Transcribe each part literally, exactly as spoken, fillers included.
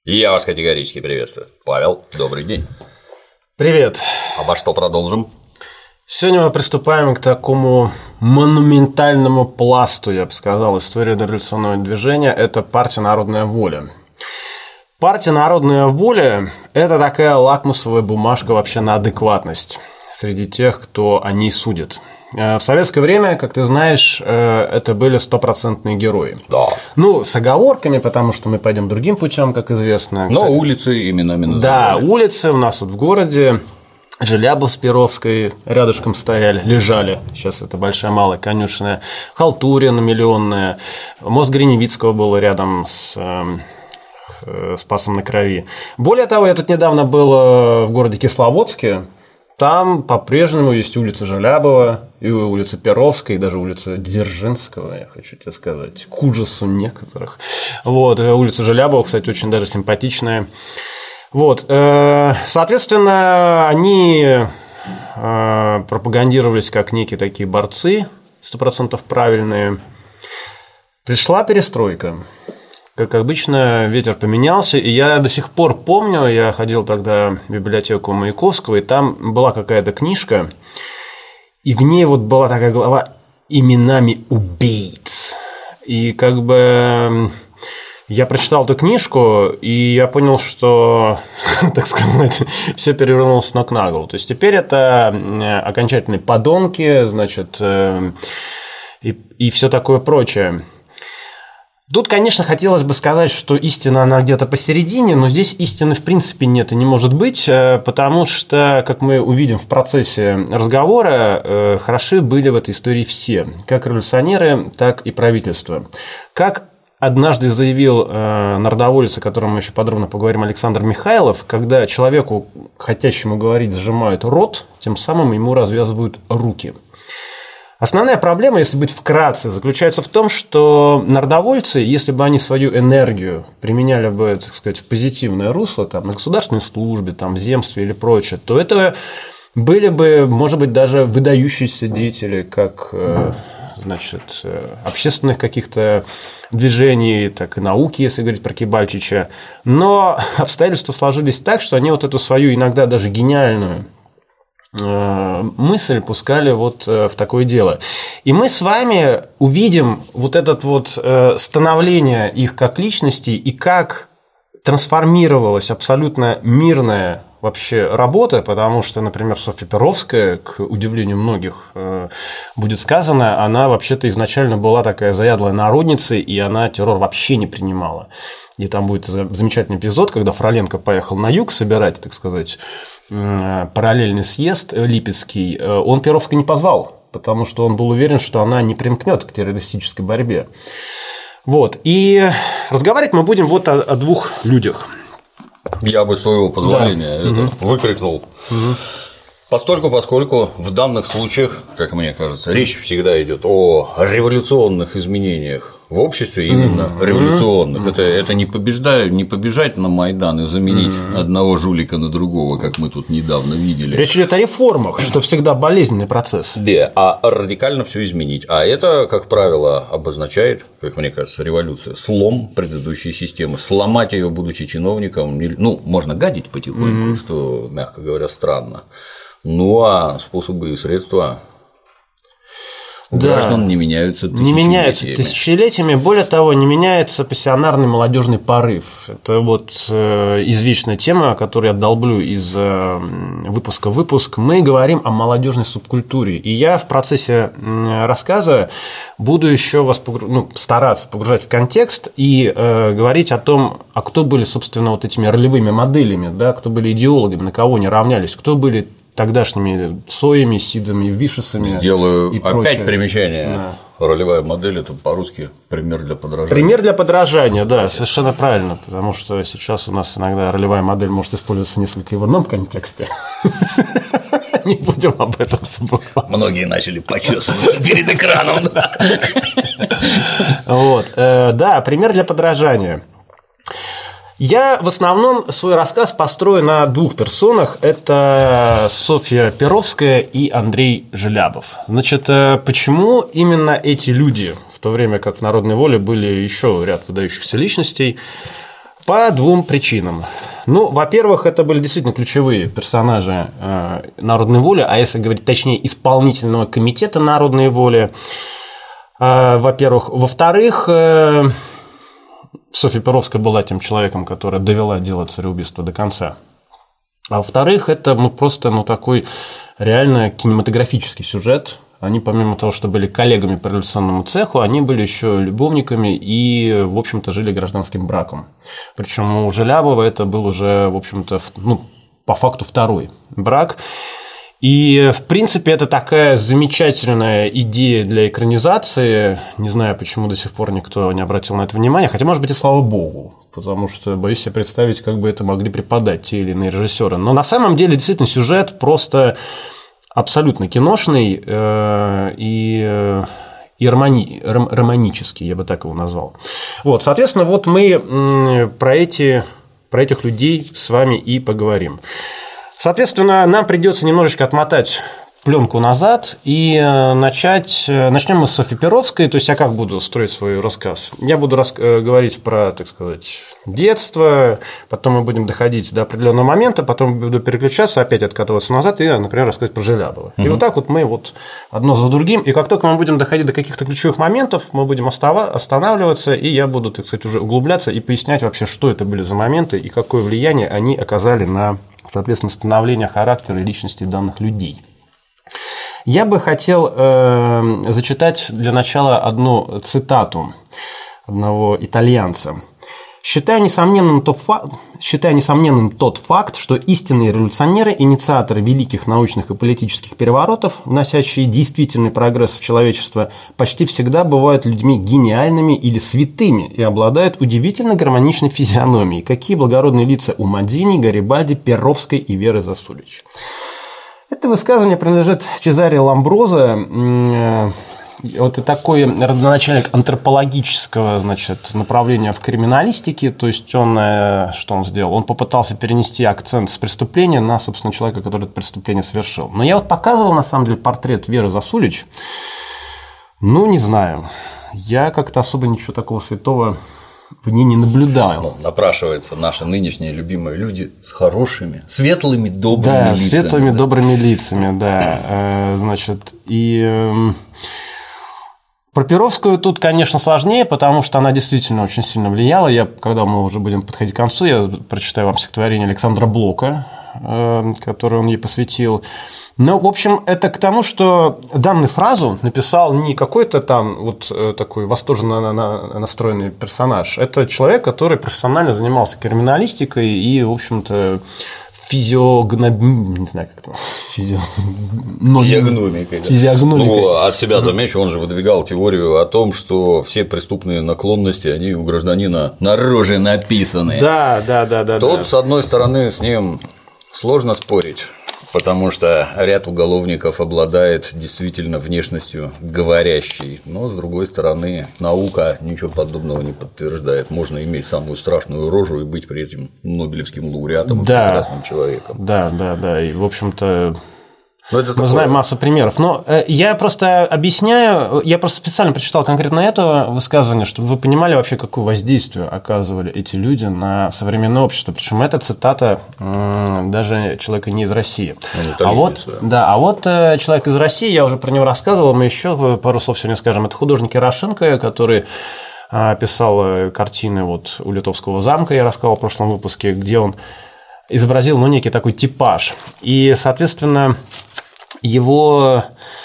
Я вас категорически приветствую. Павел, добрый день. Привет. Обо что продолжим? Сегодня мы приступаем к такому монументальному пласту, я бы сказал, истории дореволюционного движения. Это партия «Народная воля». Партия «Народная воля» – это такая лакмусовая бумажка вообще на адекватность среди тех, кто о ней судит. В советское время, как ты знаешь, это были стопроцентные герои. Да. Ну, с оговорками, потому что мы пойдем другим путем, как известно. Но улицы именами называли. Да, улицы у нас вот в городе. Желябов с Перовской рядышком стояли, лежали. Сейчас это большая малая конюшня. Халтурина миллионная. Мост Гриневицкого был рядом с э, Спасом на Крови. Более того, я тут недавно был в городе Кисловодске. Там по-прежнему есть улица Желябова, и улица Перовская, и даже улица Дзержинского, я хочу тебе сказать, к ужасу некоторых. Вот, улица Желябова, кстати, очень даже симпатичная. Вот, соответственно, они пропагандировались как некие такие борцы, сто процентов правильные. Пришла перестройка. Как обычно, ветер поменялся, и я до сих пор помню, я ходил тогда в библиотеку Маяковского, и там была какая-то книжка, и в ней вот была такая глава «Именами убийц». И как бы я прочитал эту книжку, и я понял, что, так сказать, все перевернулось с ног на голову. То есть теперь это окончательные подонки, значит, и, и все такое прочее. Тут, конечно, хотелось бы сказать, что истина, она где-то посередине, но здесь истины в принципе нет и не может быть, потому что, как мы увидим в процессе разговора, хороши были в этой истории все, как революционеры, так и правительство. Как однажды заявил народоволец, о котором мы еще подробно поговорим, Александр Михайлов, когда человеку, хотящему говорить, сжимают рот, тем самым ему развязывают руки. Основная проблема, если быть вкратце, заключается в том, что народовольцы, если бы они свою энергию применяли бы, так сказать, в позитивное русло, там, на государственной службе, там, в земстве или прочее, то это были бы, может быть, даже выдающиеся деятели, как, значит, общественных каких-то движений, так и науки, если говорить про Кибальчича. Но обстоятельства сложились так, что они вот эту свою иногда даже гениальную мысль пускали вот в такое дело. И мы с вами увидим вот это вот становление их как личностей и как трансформировалась абсолютно мирная вообще работа, потому что, например, Софья Перовская, к удивлению многих будет сказано, она вообще-то изначально была такая заядлая народница, и она террор вообще не принимала. И там будет замечательный эпизод, когда Фроленко поехал на юг собирать, так сказать, параллельный съезд Липецкий, он Перовскую не позвал, потому что он был уверен, что она не примкнет к террористической борьбе. Вот. И разговаривать мы будем вот о, о двух людях. Я бы, с твоего позволения, да. это угу. выкрикнул. Угу. Постольку, поскольку в данных случаях, как мне кажется, речь всегда идет о революционных изменениях в обществе, именно mm-hmm. революционных. Mm-hmm. Это, это не, побеждать, не побежать на Майдан и заменить mm-hmm. одного жулика на другого, как мы тут недавно видели. Речь идет о реформах, что всегда болезненный процесс. Да, а радикально все изменить. А это, как правило, обозначает, как мне кажется, революция, слом предыдущей системы. Сломать ее, будучи чиновником, ну, можно гадить потихоньку, mm-hmm. что, мягко говоря, странно. Ну а способы и средства у да. граждан не меняются тысячелетиями. Не меняются тысячелетиями. Более того, не меняется пассионарный молодежный порыв. Это вот извечная тема, которую я долблю из выпуска в выпуск. Мы говорим о молодежной субкультуре. И я в процессе рассказа буду еще вас погруж... ну, стараться погружать в контекст и э, говорить о том, а кто были, собственно, вот этими ролевыми моделями, да, кто были идеологами, на кого они равнялись, кто были тогдашними Цоями, Сидами, Вишесами. Сделаю и опять прочее. Примечание. Да. Ролевая модель – это по-русски пример для подражания. Пример для подражания, да, совершенно правильно, потому что сейчас у нас иногда ролевая модель может использоваться несколько и в одном контексте. Не будем об этом забывать. Многие начали почесываться перед экраном. Вот, да, пример для подражания. Я в основном свой рассказ построю на двух персонах. Это Софья Перовская и Андрей Желябов. Значит, почему именно эти люди, в то время как в «Народной воле» были еще ряд выдающихся личностей, По двум причинам. Ну, во-первых, это были действительно ключевые персонажи э, народной воли, а если говорить точнее, исполнительного комитета народной воли, э, во-первых. Во-вторых, э, Софья Перовская была тем человеком, который довела дело цареубийства до конца. А во-вторых, это ну, просто ну, такой реально кинематографический сюжет. Они, помимо того, что были коллегами по революционному цеху, они были еще любовниками и, в общем-то, жили гражданским браком. Причем у Желябова это был уже, в общем-то, ну, по факту второй брак. И, в принципе, это такая замечательная идея для экранизации. Не знаю, почему до сих пор никто не обратил на это внимание, хотя, может быть, и слава богу, потому что боюсь себе представить, как бы это могли преподать те или иные режиссеры. Но на самом деле, действительно, сюжет просто абсолютно киношный э, и, э, и романи, ром, романический, я бы так его назвал. Вот, соответственно, вот мы про, эти, про этих людей с вами и поговорим. Соответственно, нам придется немножечко отмотать пленку назад и начать. Начнем мы с Софьи Перовской. То есть я как буду строить свой рассказ? Я буду рас... говорить про, так сказать, детство, потом мы будем доходить до определенного момента, потом буду переключаться, опять откатываться назад и, например, рассказать про Желябова. Угу. И вот так вот мы вот одно за другим. И как только мы будем доходить до каких-то ключевых моментов, мы будем останавливаться, и я буду, так сказать, уже углубляться и пояснять вообще, что это были за моменты и какое влияние они оказали на, соответственно, становление характера и личности данных людей. Я бы хотел э, зачитать для начала одну цитату одного итальянца. Считая несомненным, тот факт, считая несомненным тот факт, что истинные революционеры, инициаторы великих научных и политических переворотов, вносящие действительный прогресс в человечество, почти всегда бывают людьми гениальными или святыми и обладают удивительно гармоничной физиономией, какие благородные лица у Мадзини, Гарибальди, Перовской и Веры Засулич. Это высказывание принадлежит Чезаре Ламброзо, вот и такой родоначальник антропологического, значит, направления в криминалистике. То есть он, что он сделал? Он попытался перенести акцент с преступления на, собственно, человека, который это преступление совершил. Но я вот показывал, на самом деле, портрет Веры Засулич. Ну, не знаю. Я как-то особо ничего такого святого в ней не наблюдаю. Ну, напрашиваются наши нынешние любимые люди с хорошими, светлыми, добрыми да, лицами. Светлыми, да. добрыми лицами, да. Значит, и про Перовскую тут, конечно, сложнее, потому что она действительно очень сильно влияла. Я, когда мы уже будем подходить к концу, я прочитаю вам стихотворение Александра Блока, которое он ей посвятил. Ну, в общем, это к тому, что данную фразу написал не какой-то там вот такой восторженно настроенный персонаж. Это человек, который профессионально занимался криминалистикой и, в общем-то, физиогномикой, не знаю, как это Физио... физиогномикой. Да. Физиогномикой. Ну, от себя замечу, он же выдвигал теорию о том, что все преступные наклонности, они у гражданина на роже написаны. Да, да, да, да. Тут, да. с одной стороны, с ним сложно спорить, потому что ряд уголовников обладает действительно внешностью говорящей, но, с другой стороны, наука ничего подобного не подтверждает. Можно иметь самую страшную рожу и быть при этом нобелевским лауреатом и да, прекрасным человеком. Да, да, да, и, в общем-то… Мы такое... знаем массу примеров. Но я просто объясняю, я просто специально прочитал конкретно это высказывание, чтобы вы понимали вообще, какое воздействие оказывали эти люди на современное общество. Причем эта цитата даже человека не из России. Ну, а, вот, да. Да, а вот человек из России, я уже про него рассказывал, мы еще пару слов сегодня скажем. Это художник Ярошенко, который писал картины вот у Литовского замка, я рассказал в прошлом выпуске, где он изобразил ну, некий такой типаж. И, соответственно, его…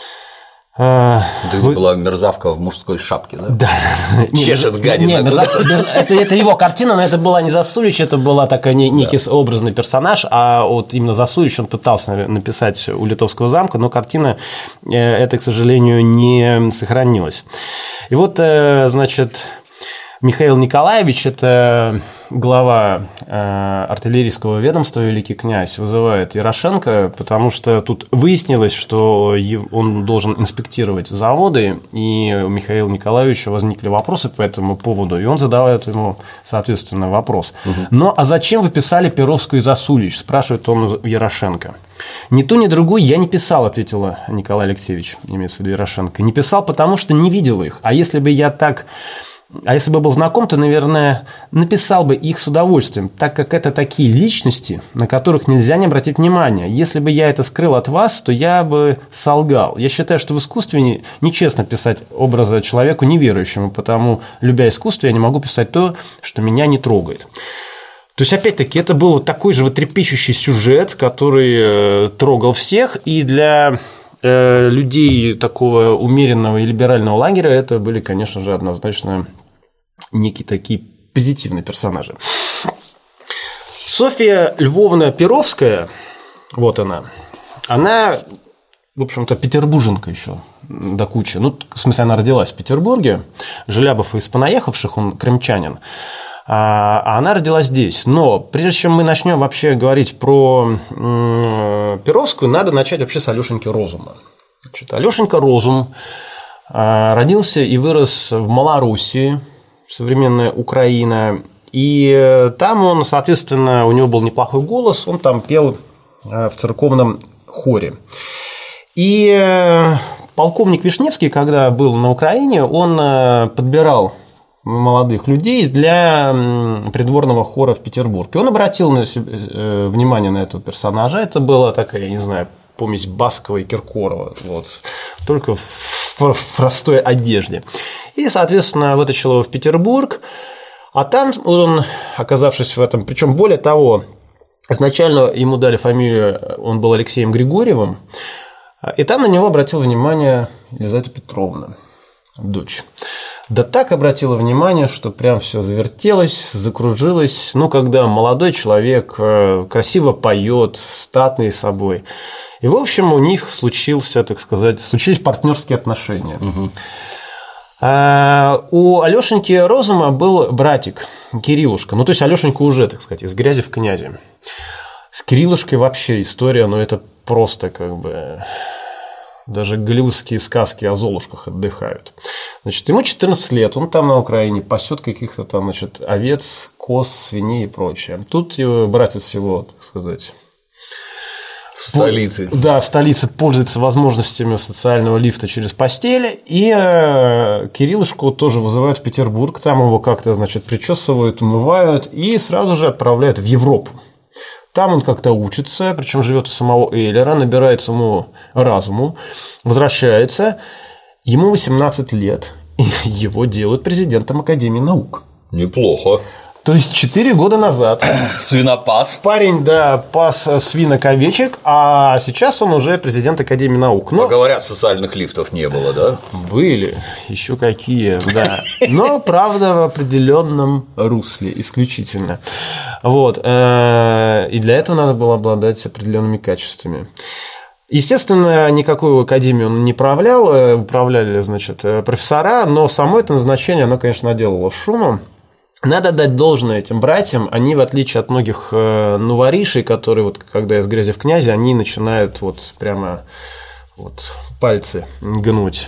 Э, Где вы... была мерзавка в мужской шапке, да? Да. Чешет гадина. Не, мерзавка, это, это его картина, но это была не Засулич, это была такая некий да. образный персонаж, а вот именно Засулич он пытался написать у Литовского замка, но картина эта, к сожалению, не сохранилась. И вот, значит… Михаил Николаевич, это глава артиллерийского ведомства, великий князь, вызывает Ярошенко, потому что тут выяснилось, что он должен инспектировать заводы, и у Михаила Николаевича возникли вопросы по этому поводу, и он задавает ему, соответственно, вопрос. Угу. Ну, а зачем вы писали Перовскую и Засулич? Спрашивает он у Ярошенко. Ни ту, ни другую я не писал, ответила Николай Алексеевич, имеется в виду Ярошенко. Не писал, потому что не видел их. А если бы я так… А если бы был знаком, то, наверное, написал бы их с удовольствием, так как это такие личности, на которых нельзя не обратить внимания. Если бы я это скрыл от вас, то я бы солгал. Я считаю, что в искусстве нечестно писать образы человеку неверующему, потому, любя искусство, я не могу писать то, что меня не трогает. То есть, опять-таки, это был такой же вот трепещущий сюжет, который трогал всех, и для людей такого умеренного и либерального лагеря это были, конечно же, однозначно некие такие позитивные персонажи. Софья Львовна Перовская, вот она, она, в общем-то, петербурженка еще до кучи. Ну, в смысле, она родилась в Петербурге, Желябов из понаехавших, он крымчанин. А она родилась здесь. Но прежде чем мы начнем вообще говорить про Перовскую, надо начать вообще с Алёшеньки Розума. Значит, Алёшенька Розум родился и вырос в Малоруссии, современная Украина. И там он, соответственно, у него был неплохой голос, он там пел в церковном хоре. И полковник Вишневский, когда был на Украине, он подбирал молодых людей для придворного хора в Петербурге. Он обратил на себя, внимание на этого персонажа. Это была такая, я не знаю, помесь Баскова и Киркорова, вот, только в простой одежде. И, соответственно, вытащил его в Петербург. А там он, оказавшись в этом, причем более того, изначально ему дали фамилию, он был Алексеем Григорьевым, и там на него обратила внимание Елизавета Петровна, дочь. Да так обратила внимание, что прям все завертелось, закружилось. Ну, когда молодой человек красиво поет, статный собой. И, в общем, у них случился, так сказать, случились партнерские отношения. Угу. А у Алёшеньки Розума был братик Кириллушка. Ну, то есть, Алёшенька уже, так сказать, из грязи в князи. С Кириллушкой вообще история, ну, это просто как бы... Даже голливудские сказки о Золушках отдыхают. Значит, ему четырнадцать лет, он там на Украине пасет каких-то там, значит, овец, коз, свиней и прочее. Тут его братец его, так сказать... В столице. Да, в столице пользуется возможностями социального лифта через постель. И Кириллушку тоже вызывают в Петербург. Там его как-то, значит, причесывают, умывают и сразу же отправляют в Европу. Там он как-то учится, причем живет у самого Эйлера, набирается ему разуму, возвращается, ему восемнадцать лет, и его делают президентом Академии наук. Неплохо. То есть четыре года назад свинопас. Парень, да, пас свинок овечек, а сейчас он уже президент Академии наук. Но... А говорят, социальных лифтов не было, да? Были, еще какие, да. Но, правда, в определенном русле исключительно. Вот. И для этого надо было обладать определенными качествами. Естественно, никакую академию он не управлял, управляли, значит, профессора, но само это назначение, оно, конечно, наделало шума. Надо дать должное этим братьям, они, в отличие от многих новоришей, которые, вот, когда из грязи в князи, они начинают вот прямо вот пальцы гнуть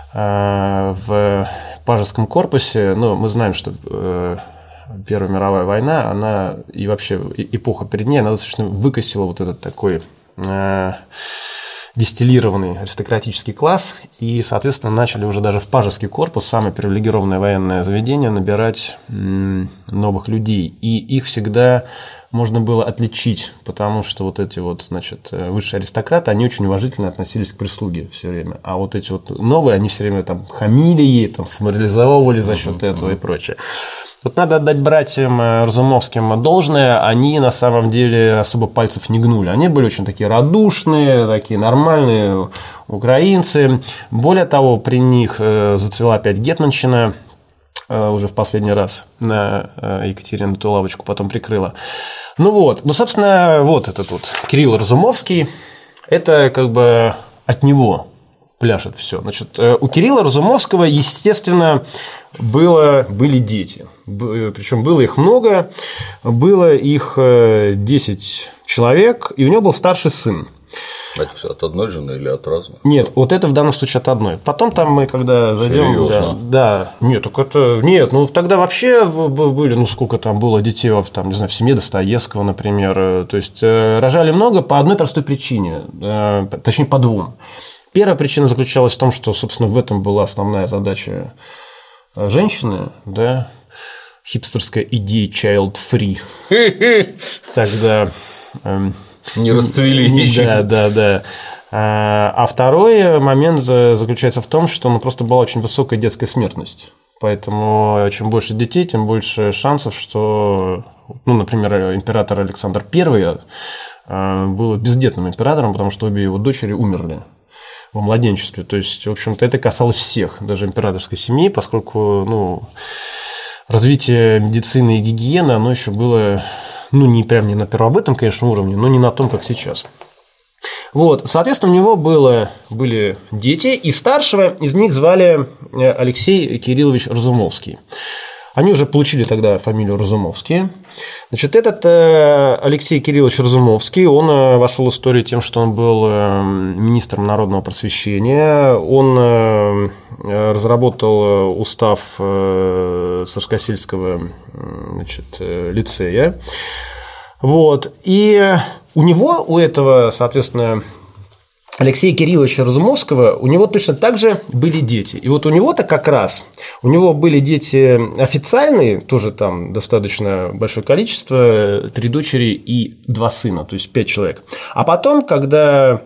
в пажеском корпусе. Ну, мы знаем, что Первая мировая война, она и вообще эпоха перед ней, она достаточно выкосила вот этот такой дистиллированный аристократический класс, и, соответственно, начали уже даже в пажеский корпус, самое привилегированное военное заведение, набирать новых людей. И их всегда можно было отличить, потому что вот эти вот, значит, высшие аристократы, они очень уважительно относились к прислуге все время. А вот эти вот новые, они все время там хамили ей, там, самореализовывали за счет этого и прочее. Вот надо отдать братьям Разумовским должное, они на самом деле особо пальцев не гнули. Они были очень такие радушные, такие нормальные украинцы. Более того, при них зацвела опять гетманщина, уже в последний раз на Екатерину эту лавочку потом прикрыла. Ну вот, ну, собственно, вот этот вот Кирилл Разумовский, это как бы от него пляшет все. Значит, у Кирилла Разумовского, естественно, было, были дети. Причем было их много, было их десять человек, и у него был старший сын. Это все от одной жены или от разных? Нет, вот это в данном случае от одной. Потом там мы, когда зайдем, да, да, нет, так это нет, ну тогда вообще были, ну сколько там было детей, там, не знаю, в семье Достоевского, например, то есть рожали много по одной простой причине, точнее по двум. Первая причина заключалась в том, что, собственно, в этом была основная задача женщины, да, хипстерская идея child-free. Тогда... Не расцвели еще. Да, да, да. А второй момент заключается в том, что ну, просто была очень высокая детская смертность. Поэтому чем больше детей, тем больше шансов, что, ну, например, император Александр Первый был бездетным императором, потому что обе его дочери умерли во младенчестве. То есть, в общем-то, это касалось всех, даже императорской семьи, поскольку ну, развитие медицины и гигиены, оно еще было, ну, не прям не на первобытном, конечно, уровне, но не на том, как сейчас. Вот, соответственно, у него было, были дети, и старшего из них звали Алексей Кириллович Разумовский. Они уже получили тогда фамилию Разумовские. Значит, этот Алексей Кириллович Разумовский, он вошел в историю тем, что он был министром народного просвещения. Он разработал устав Царскосельского, значит, лицея. Вот. И у него, у этого, соответственно, Алексея Кирилловича Разумовского, у него точно так же были дети. И вот у него-то как раз, у него были дети официальные, тоже там достаточно большое количество, три дочери и два сына, то есть пять человек. А потом, когда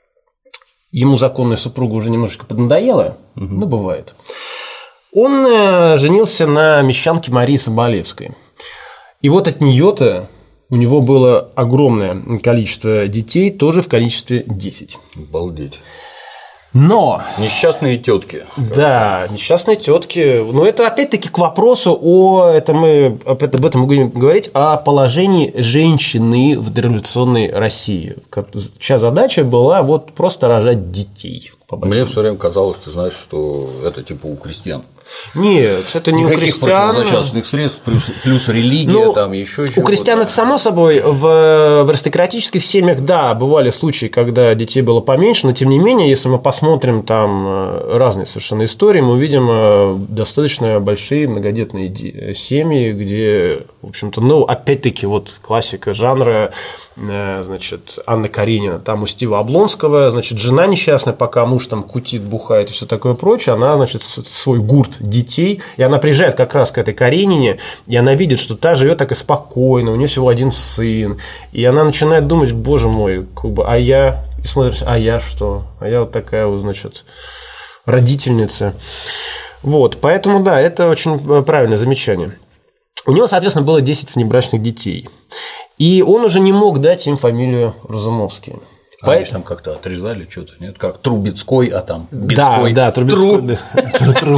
ему законная супруга уже немножечко поднадоела, угу. ну, бывает, он женился на мещанке Марии Соболевской. И вот от нее-то у него было огромное количество детей, тоже в количестве десять. Обалдеть. Но... Несчастные тетки. Да, несчастные тетки. Но это опять-таки к вопросу о... Это мы об этом будем говорить, о положении женщины в дореволюционной России. Чья задача была вот просто рожать детей. Мне все время казалось, ты знаешь, что это типа у крестьян. Нет, это не Никаких у крестьян. противозачаточных средств, плюс, плюс религия, ну, там еще У крестьян это само собой. В, в аристократических семьях, да, бывали случаи, когда детей было поменьше, но тем не менее, если мы посмотрим там разные совершенно истории, мы увидим достаточно большие многодетные семьи, где, в общем-то, ну, опять-таки, вот классика жанра, значит, Анна Каренина, там у Стива Облонского, значит, жена несчастная, пока муж там кутит, бухает и все такое прочее, она, значит, свой гурт детей, и она приезжает как раз к этой Каренине, и она видит, что та живет так и спокойно, у нее всего один сын, и она начинает думать, боже мой, как бы, а я, и смотришь, а я что, а я вот такая вот, значит, родительница, вот, поэтому, да, это очень правильное замечание. У него, соответственно, было десять внебрачных детей, и он уже не мог дать им фамилию Разумовские. А они же там как-то отрезали что-то, нет? Как Трубецкой, а там Бецкой. Да, да, Трубецкой. Тру.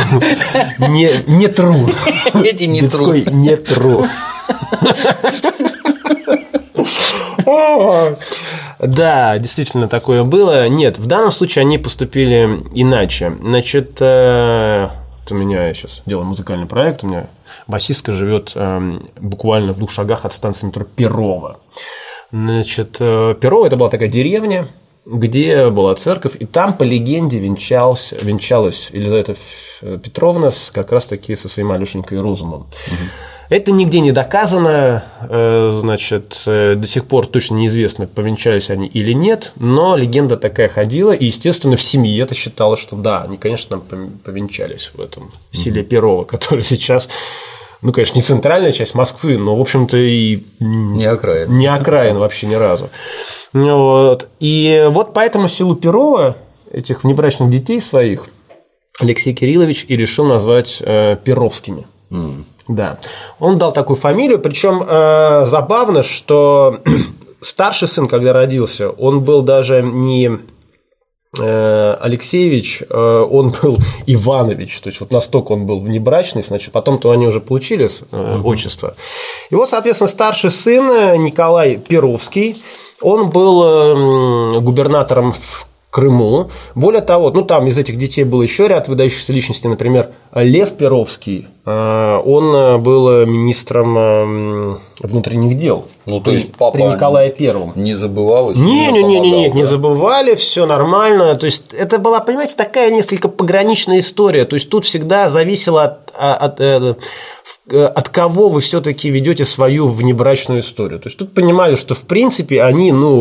Не тру. Эти не тру. Бецкой не тру. Да, действительно такое было. Нет, в данном случае они поступили иначе. Значит, у меня сейчас делаю музыкальный проект, у меня басистка живет буквально в двух шагах от станции метро Перово. Значит, Перово – это была такая деревня, где была церковь, и там, по легенде, венчалась, венчалась Елизавета Петровна с, как раз-таки со своим Алешенькой Розумом. Угу. Это нигде не доказано, значит, до сих пор точно неизвестно, повенчались они или нет, но легенда такая ходила, и, естественно, в семье это считалось, что да, они, конечно, повенчались в этом селе Перово, которое сейчас... Ну, конечно, не центральная часть Москвы, но, в общем-то, и не окраин. Не окраин вообще ни разу. Вот. И вот по этому селу Перово этих внебрачных детей своих Алексей Кириллович и решил назвать э, Перовскими. Mm. Да. Он дал такую фамилию, причем э, забавно, что старший сын, когда родился, он был даже не Алексеевич, он был Иванович, то есть вот настолько он был внебрачный, значит, потом-то они уже получили uh-huh. отчество. И вот, соответственно, старший сын Николай Перовский, он был губернатором в Крыму. Более того, ну там из этих детей был еще ряд выдающихся личностей, например, Лев Перовский, он был министром внутренних дел. Ну, то есть папа при Николае Первом. Не забывалось? Не, не, не, не, не, да? не забывали, все нормально. То есть это была, понимаете, такая несколько пограничная история. То есть тут всегда зависело от, от, от, от кого вы все-таки ведете свою внебрачную историю. То есть тут понимали, что в принципе они, ну,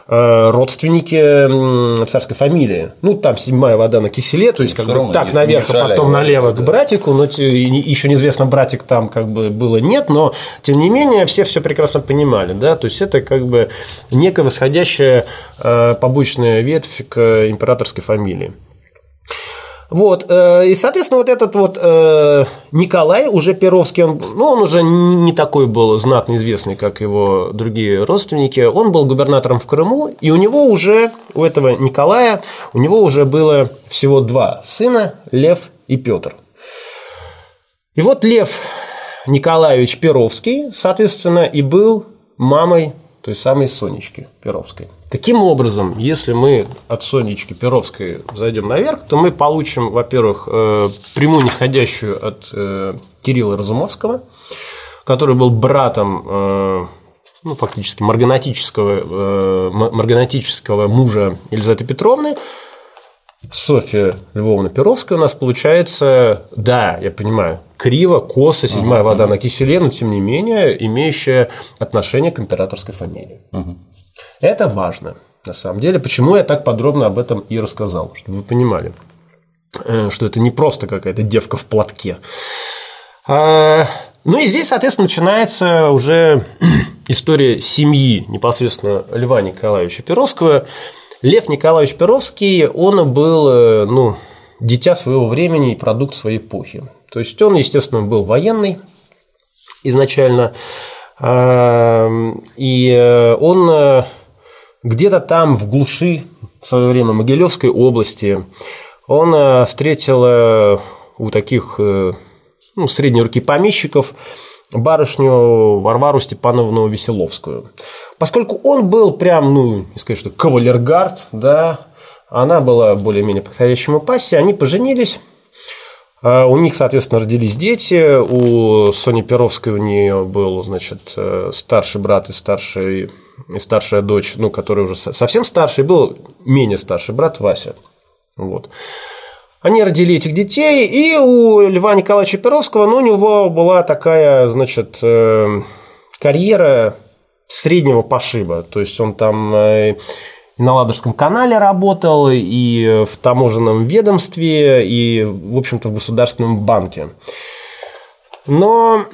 родственники царской фамилии. Ну, там седьмая вода на киселе, то есть, как бы так не, наверх, не а потом налево да. к братику, но еще неизвестно, братик там как бы было нет, но тем не менее все все прекрасно понимали, да, то есть это как бы некая восходящая побочная ветвь к императорской фамилии. Вот, и, соответственно, вот этот вот Николай уже Перовский, он, ну, он уже не такой был знатно известный, как его другие родственники, он был губернатором в Крыму, и у него уже, у этого Николая, у него уже было всего два сына, Лев и Петр. И вот Лев Николаевич Перовский, соответственно, и был мамой той самой Сонечки Перовской. Таким образом, если мы от Сонечки Перовской зайдем наверх, то мы получим, во-первых, прямую нисходящую от Кирилла Разумовского, который был братом, ну, фактически марганатического, марганатического мужа Елизаветы Петровны. Софья Львовна Перовская у нас получается, да, я понимаю, криво, косо, седьмая uh-huh. вода на киселе, но тем не менее имеющая отношение к императорской фамилии. Uh-huh. Это важно, на самом деле. Почему я так подробно об этом и рассказал, чтобы вы понимали, что это не просто какая-то девка в платке. Ну и здесь, соответственно, начинается уже история семьи непосредственно Льва Николаевича Перовского. Лев Николаевич Перовский, он был, ну, дитя своего времени и продукт своей эпохи. То есть он, естественно, был военный изначально, и он где-то там в глуши в свое время Могилевской области он встретил у таких, ну, средней руки помещиков барышню Варвару Степановну Веселовскую. Поскольку он был прям, ну, не сказать, что кавалергард, да, она была более-менее подходящему пассе, они поженились, у них, соответственно, родились дети, у Сони Перовской у нее был, значит, старший брат и, старший, и старшая дочь, ну, который уже совсем старший, был менее старший брат Вася, вот. Они родили этих детей, и у Льва Николаевича Перовского, ну, у него была такая, значит, карьера среднего пошиба. То есть он там и на Ладожском канале работал, и в таможенном ведомстве, и, в общем-то, в Государственном банке. Но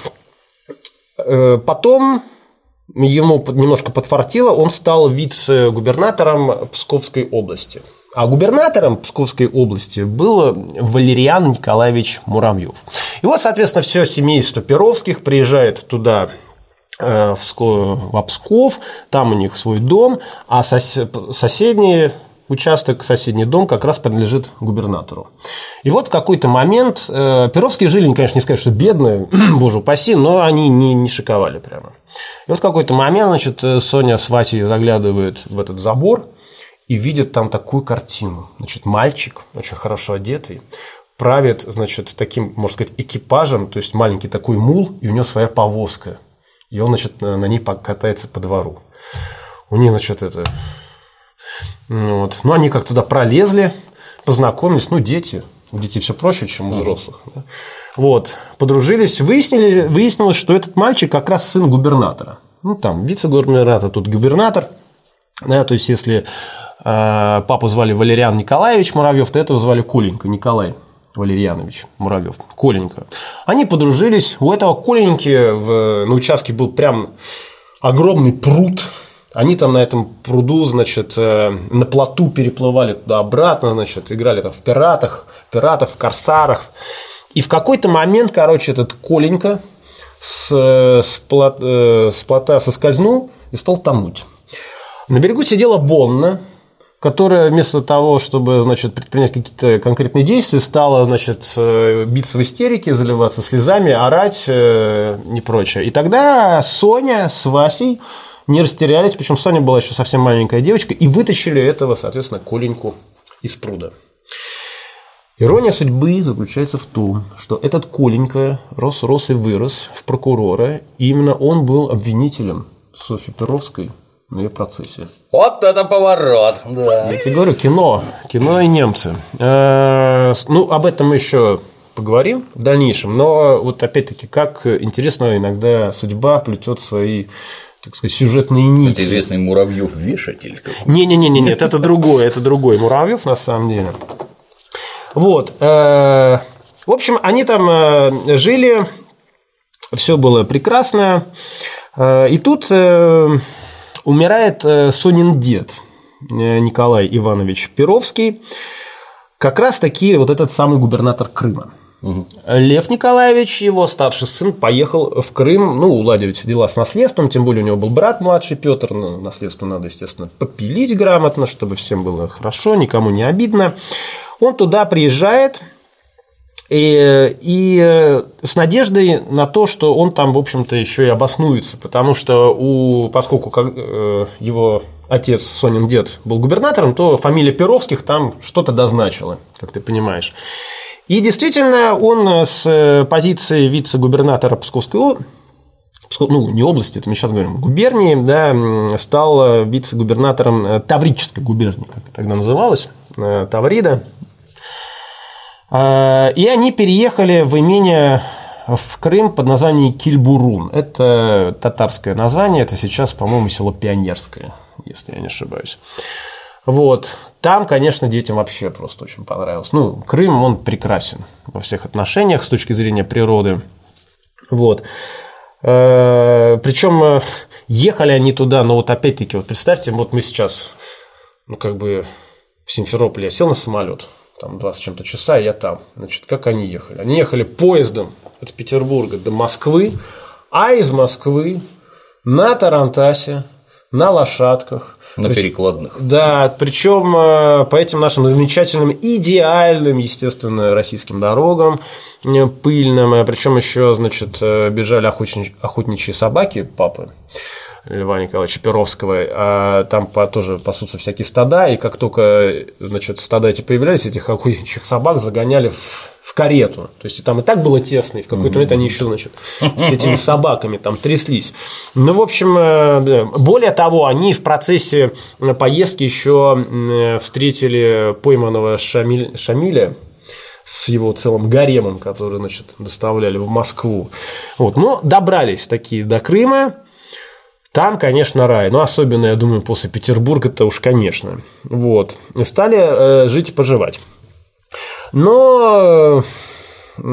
потом ему немножко подфартило, он стал вице-губернатором Псковской области. А губернатором Псковской области был Валериан Николаевич Муравьев. И вот, соответственно, все семейство Перовских приезжает туда, в Псков, там у них свой дом, а соседний участок, соседний дом как раз принадлежит губернатору. И вот в какой-то момент Перовские жили, конечно, не сказать, что бедные, боже упаси, но они не, не шиковали прямо. И вот в какой-то момент, значит, Соня с Васей заглядывают в этот забор и видят там такую картину. Значит, мальчик, очень хорошо одетый, правит, значит, таким, можно сказать, экипажем, то есть маленький такой мул, и у него своя повозка. И он, значит, на ней катается по двору. У них, значит, это... Вот. Ну, они как туда пролезли, познакомились. Ну, дети. У детей все проще, чем у взрослых. Да? Вот. Подружились. Выяснили, выяснилось, что этот мальчик как раз сын губернатора. Ну, там, вице-губернатор, тут губернатор. Да, то есть, если э, папу звали Валериан Николаевич Муравьев, то этого звали Коленька Николай Валерьянович Муравьев, Коленька. Они подружились. У этого Коленьки в, на участке был прям огромный пруд. Они там на этом пруду, значит, на плоту переплывали туда-обратно, значит, играли там в пиратах, пиратов, в корсарах. И в какой-то момент, короче, этот Коленька с, с, плот, с плота соскользнул и стал тонуть. На берегу сидела Бонна, которая вместо того, чтобы, значит, предпринять какие-то конкретные действия, стала, значит, биться в истерике, заливаться слезами, орать и прочее. И тогда Соня с Васей не растерялись, причем Соня была еще совсем маленькая девочка, и вытащили этого, соответственно, Коленьку из пруда. Ирония судьбы заключается в том, что этот Коленька рос, рос и вырос в прокурора, и именно он был обвинителем Софьи Перовской на ее процессе. Вот это поворот, да. Я тебе говорю, кино, кино и немцы. Ну, об этом мы еще поговорим в дальнейшем, но вот опять-таки, как интересно иногда судьба плетет свои так сказать, сюжетные нити. Это известный Муравьев-вешатель. Не-не-не, нет, это другой, это другой Муравьев на самом деле. Вот. В общем, они там жили, все было прекрасно. И тут умирает Сонин дед Николай Иванович Перовский, как раз таки вот этот самый губернатор Крыма. Угу. Лев Николаевич, его старший сын, поехал в Крым, ну, уладить дела с наследством, тем более у него был брат младший Петр, но наследство надо, естественно, попилить грамотно, чтобы всем было хорошо, никому не обидно. Он туда приезжает и, и с надеждой на то, что он там, в общем-то, еще и обоснуется, потому что у, поскольку его отец, Сонин дед, был губернатором, то фамилия Перовских там что-то дозначила, как ты понимаешь. И действительно, он с позиции вице-губернатора Псковской, ну, не области, это мы сейчас говорим, губернии, да, стал вице-губернатором Таврической губернии, как это тогда называлось, Таврида. И они переехали в имение в Крым под названием Кильбурун. Это татарское название, это сейчас, по-моему, село Пионерское, если я не ошибаюсь. Вот. Там, конечно, детям вообще просто очень понравилось. Ну, Крым, он прекрасен во всех отношениях с точки зрения природы. Вот. Причем ехали они туда, но вот опять-таки, вот представьте, вот мы сейчас, ну, как бы в Симферополе я сел на самолет, там двадцать с чем-то часа, и я там. Значит, как они ехали? Они ехали поездом от Петербурга до Москвы, а из Москвы на тарантасе, на лошадках. На перекладных. Да, причем по этим нашим замечательным, идеальным, естественно, российским дорогам пыльным, причем еще, значит, бежали охотничьи, охотничьи собаки папы Льва Николаевича Перовского, а там тоже пасутся всякие стада, и как только, значит, стада эти появлялись, этих охотничьих собак загоняли в, в карету. То есть там и так было тесно, и в какой-то момент они еще, значит, с этими собаками там тряслись. Ну, в общем, да. Более того, они в процессе поездки еще встретили пойманного Шамиль, Шамиля с его целым гаремом, который, значит, доставляли в Москву. Вот. Но добрались такие до Крыма. Там, конечно, рай. Но особенно, я думаю, после Петербурга-то уж, конечно. Вот. И стали э, жить и поживать. Но э,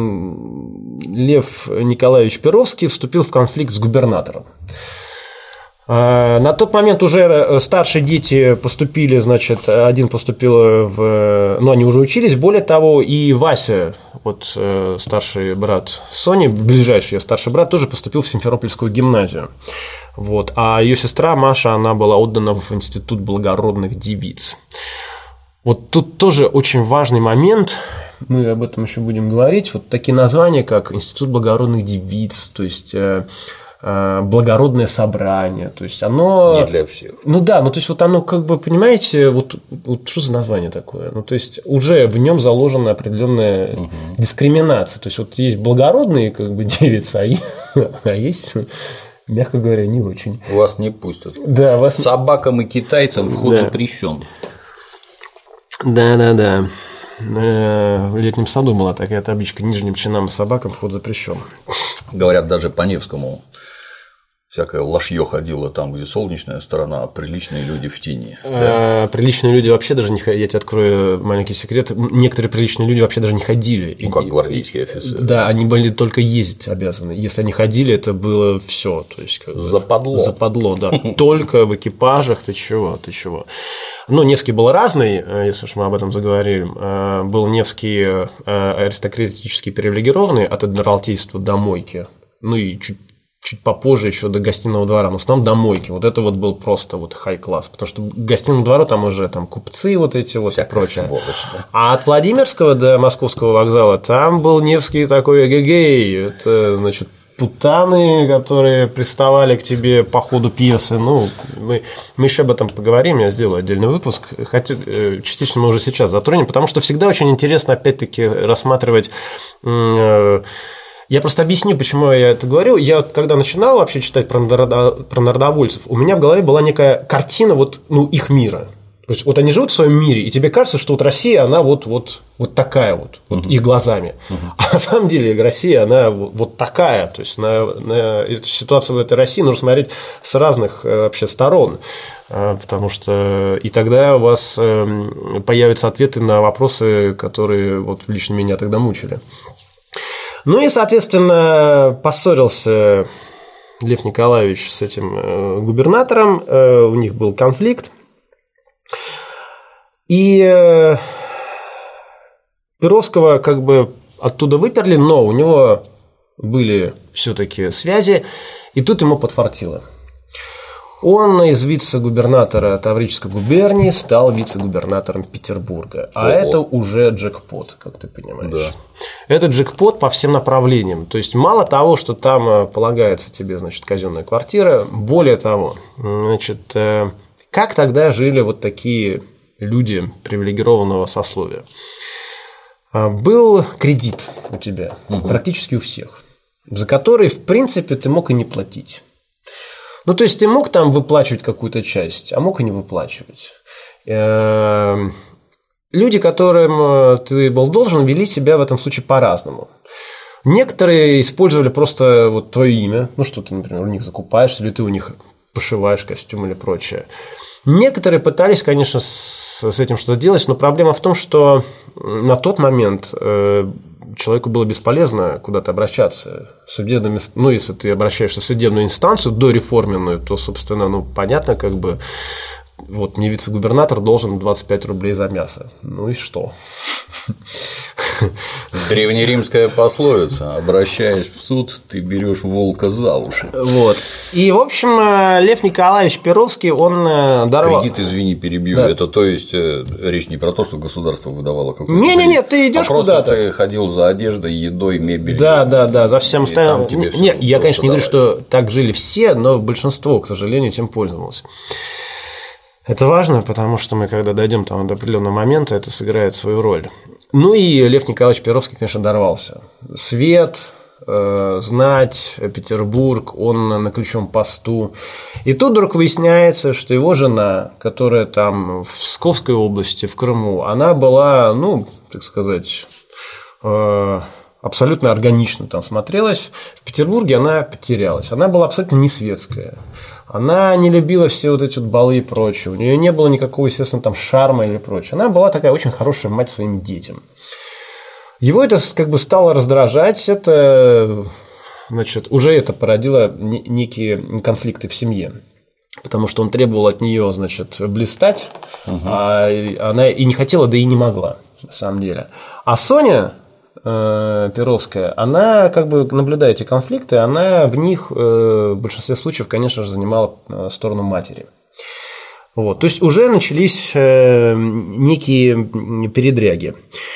Лев Николаевич Перовский вступил в конфликт с губернатором. Э, на тот момент уже старшие дети поступили, значит, один поступил в... Ну, они уже учились. Более того, и Вася, вот э, старший брат Сони, ближайший ее старший брат, тоже поступил в Симферопольскую гимназию. Вот. А ее сестра Маша, она была отдана в Институт благородных девиц. Вот тут тоже очень важный момент, мы об этом еще будем говорить. Вот такие названия, как Институт благородных девиц, то есть э, э, благородное собрание, то есть оно… Не для всех. Ну да, ну то есть вот оно как бы, понимаете, вот, вот что за название такое? Ну то есть уже в нем заложена определенная угу. дискриминация. То есть вот есть благородные как бы девицы, а, а есть… Мягко говоря, не очень. Вас не пустят. Да, вас... Собакам и китайцам вход да. запрещен. Да, да, да. В летнем саду была такая табличка: нижним чинам и собакам вход запрещен. Говорят, даже по Невскому всякое лошье ходило там, где солнечная сторона, а приличные люди в тени. А, да? Приличные люди вообще даже не ходили. Я тебе открою маленький секрет. Некоторые приличные люди вообще даже не ходили. Ну, как гвардейские офицеры. Да, они были только ездить обязаны. Если они ходили, это было все. То есть, как западло. Западло, да. Только в экипажах. Ты чего? Ты чего? Ну, Невский был разный, если уж мы об этом заговорили. Был Невский аристократически привилегированный от адмиралтейства до мойки. Ну и чуть чуть попозже еще до гостиного двора, но в основном до мойки. Вот это вот был просто вот хай-класс, потому что к гостиному двору там уже там купцы вот эти вот и прочее. Сволочь, да. А от Владимирского до Московского вокзала там был Невский такой эгегей, это, значит, путаны, которые приставали к тебе по ходу пьесы. Ну, мы, мы еще об этом поговорим, я сделаю отдельный выпуск. Хотя частично мы уже сейчас затронем, потому что всегда очень интересно, опять-таки, рассматривать. Я просто объясню, почему я это говорю. Я когда начинал вообще читать про, народо... про народовольцев, у меня в голове была некая картина вот, ну, их мира. То То есть, вот они живут в своем мире, и тебе кажется, что вот Россия, она вот, вот, вот такая вот, вот uh-huh. их глазами. Uh-huh. А на самом деле Россия, она вот такая. То есть, на, на эту ситуацию в этой России нужно смотреть с разных вообще сторон. Потому что и тогда у вас появятся ответы на вопросы, которые вот лично меня тогда мучили. Ну и, соответственно, поссорился Лев Николаевич с этим губернатором, у них был конфликт. И Перовского как бы оттуда выперли, но у него были все-таки связи, и тут ему подфартило. Он из вице-губернатора Таврической губернии стал вице-губернатором Петербурга. А Ого. Это уже джекпот, как ты понимаешь. Да. Это джекпот по всем направлениям. То есть, мало того, что там полагается тебе, значит, казенная квартира, более того, значит, как тогда жили вот такие люди привилегированного сословия? Был кредит у тебя, угу. практически у всех, за который, в принципе, ты мог и не платить. Ну, то есть, ты мог там выплачивать какую-то часть, а мог и не выплачивать. Люди, которым ты был должен, вели себя в этом случае по-разному. Некоторые использовали просто вот твое имя, ну, что ты, например, у них закупаешь, или ты у них пошиваешь костюм или прочее. Некоторые пытались, конечно, с, с этим что-то делать, но проблема в том, что на тот момент э, человеку было бесполезно куда-то обращаться. Судебными, ну, если ты обращаешься в судебную инстанцию дореформенную, то, собственно, ну, понятно, как бы, вот мне вице-губернатор должен двадцать пять рублей за мясо. Ну и что? Древнеримская пословица: обращаясь в суд, ты берешь волка за уши. Вот. И, в общем, Лев Николаевич Перовский, он дорвал. Кредит, извини, перебью. Да. Это, то есть, речь не про то, что государство выдавало какой-то. Не-не-не, ты идешь а куда-то. Просто ты ходил за одеждой, едой, мебелью. Да, да, да, за всем остальным. Нет, я, конечно, не говорю, что так жили все, но большинство, к сожалению, этим пользовалось. Это важно, потому что мы, когда дойдем там до определенного момента, это сыграет свою роль. Ну и Лев Николаевич Перовский, конечно, дорвался. Свет, э, знать, Петербург, он на ключевом посту. И тут вдруг выясняется, что его жена, которая там в Псковской области, в Крыму, она была, ну, так сказать, э, абсолютно органично там смотрелась. В Петербурге она потерялась. Она была абсолютно не светская. Она не любила все вот эти вот балы и прочее. У нее не было никакого, естественно, там шарма или прочее. Она была такая очень хорошая мать своим детям. Его это как бы стало раздражать. Это, значит, уже это породило некие конфликты в семье. Потому что он требовал от нее, значит, блистать, угу. а она и не хотела, да и не могла, на самом деле. А Соня Перовская, она, как бы наблюдая эти конфликты, она в них в большинстве случаев, конечно же, занимала сторону матери. Вот. То есть уже начались некие передряги.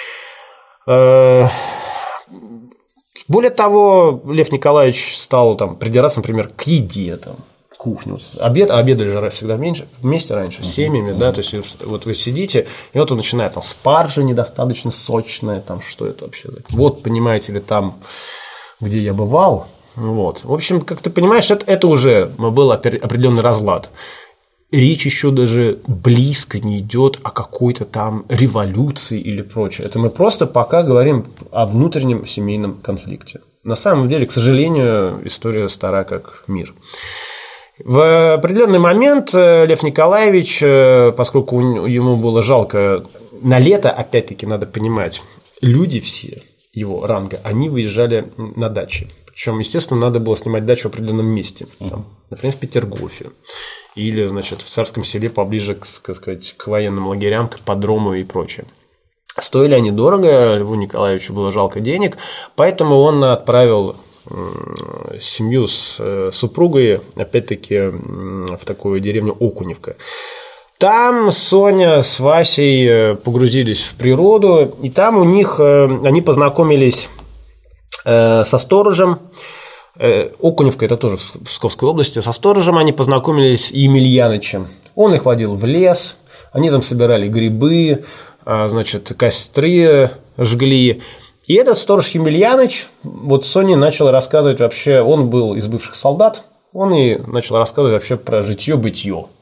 Более того, Лев Николаевич стал там придираться, например, к еде, там, кухню. Обед, а обедали же всегда меньше, вместе раньше, с семьями, да, то есть вот вы сидите, и вот он начинает там спаржа недостаточно сочная, там что это вообще? Вот, понимаете ли, там, где я бывал, вот. В общем, как ты понимаешь, это, это уже был определенный разлад. Речь еще даже близко не идет о какой-то там революции или прочее. Это мы просто пока говорим о внутреннем семейном конфликте. На самом деле, к сожалению, история стара как мир. В определенный момент Лев Николаевич, поскольку ему было жалко на лето, опять-таки надо понимать, люди все его ранга, они выезжали на дачи. Причем, естественно, надо было снимать дачу в определенном месте, там, например, в Петергофе или, значит, в Царском Селе поближе к, так сказать, к военным лагерям, к ипподрому и прочее. Стоили они дорого, Льву Николаевичу было жалко денег, поэтому он отправил семью с супругой, опять-таки, в такую деревню Окуневка. Там Соня с Васей погрузились в природу, и там у них они познакомились со сторожем. Окуневка – это тоже в Псковской области. Со сторожем они познакомились Емельянычем. Он их водил в лес, они там собирали грибы, значит, костры жгли. И этот сторож Емельяныч, вот Соне начал рассказывать вообще, он был из бывших солдат, он и начал рассказывать вообще про житье-бытье.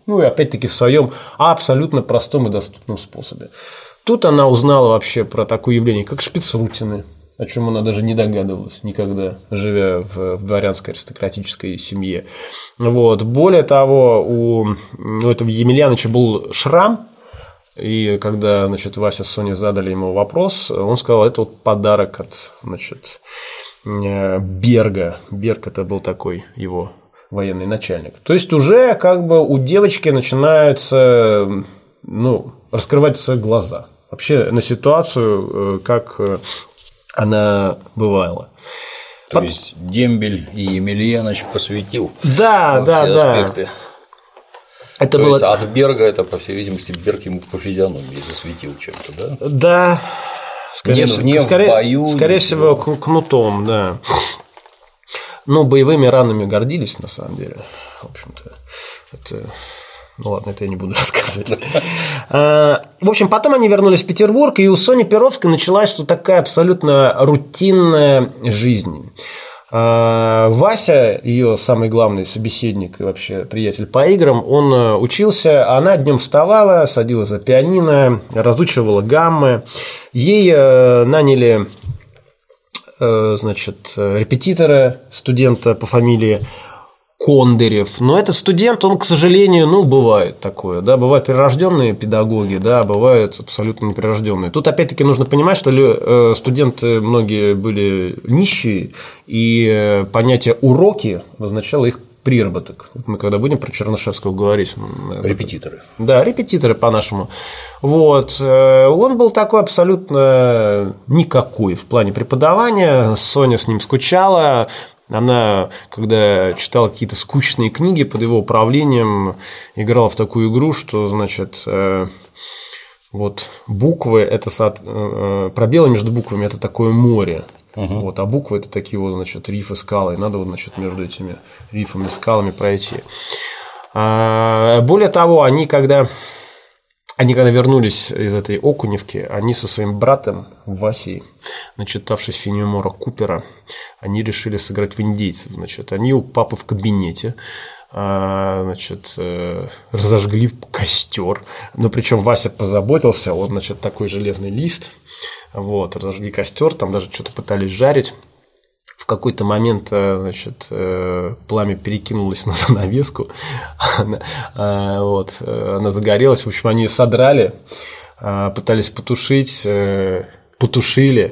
Ну и опять-таки в своем абсолютно простом и доступном способе. Тут она узнала вообще про такое явление, как шпицрутины, о чем она даже не догадывалась никогда, живя в дворянской аристократической семье. Вот. Более того, у, у этого Емельяныча был шрам, и когда, значит, Вася с Соней задали ему вопрос, он сказал, это вот подарок от, значит, Берга. Берг – это был такой его военный начальник. То есть уже как бы у девочки начинаются, ну, раскрываться глаза вообще на ситуацию, как она бывала. То Под... есть Дембель и Емельяныч посвятил да, да, все да. аспекты. Это То было... есть от Берга это, по всей видимости, Берг ему по физиономии засветил чем-то, да? Да. Скорее, не, не скорее, в бою. Скорее всего, кнутом, да. Ну, боевыми ранами гордились, на самом деле. В общем-то, это... Ну ладно, это я не буду рассказывать. В общем, потом они вернулись в Петербург, и у Сони Перовской началась тут такая абсолютно рутинная жизнь. Вася, ее самый главный собеседник и вообще приятель по играм, он учился, она днем вставала, садилась за пианино, разучивала гаммы. Ей наняли, значит, репетитора, студента по фамилии Кондырев. Но этот студент, он, к сожалению, ну, бывает такое, да, бывают прирожденные педагоги, да, бывают абсолютно неприрожденные. Тут опять-таки нужно понимать, что студенты многие были нищие, и понятие уроки означало их приработок. Мы когда будем про Чернышевского говорить. Репетиторы. Да, репетиторы по-нашему. Вот. Он был такой абсолютно никакой в плане преподавания. Соня с ним скучала. Она, когда читала какие-то скучные книги под его управлением, играла в такую игру, что, значит, вот буквы – это пробелы между буквами – это такое море. Uh-huh. Вот, а буквы – это такие вот, значит, рифы, скалы. И надо вот, значит, между этими рифами, скалами пройти. Более того, они когда, они когда вернулись из этой Окуневки, они со своим братом Васей, начитавшись Фенемора Купера, они решили сыграть в индейцев. Значит, они у папы в кабинете, значит, разожгли костер. Но причем Вася позаботился, он, значит, такой железный лист. Вот, разожгли костер, там даже что-то пытались жарить. В какой-то момент, значит, пламя перекинулось на занавеску, она, вот, она загорелась, в общем, они ее содрали, пытались потушить, потушили.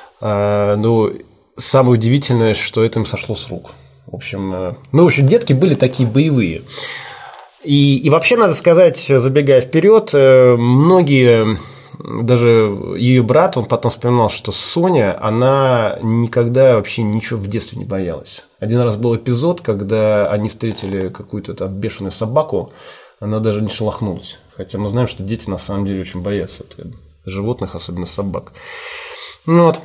Но самое удивительное, что это им сошло с рук. В общем, ну, в общем, детки были такие боевые. И, и вообще, надо сказать, забегая вперед, многие... Даже ее брат, он потом вспоминал, что Соня, она никогда вообще ничего в детстве не боялась. Один раз был эпизод, когда они встретили какую-то там бешеную собаку, она даже не шелохнулась. Хотя мы знаем, что дети на самом деле очень боятся животных, особенно собак. Вот.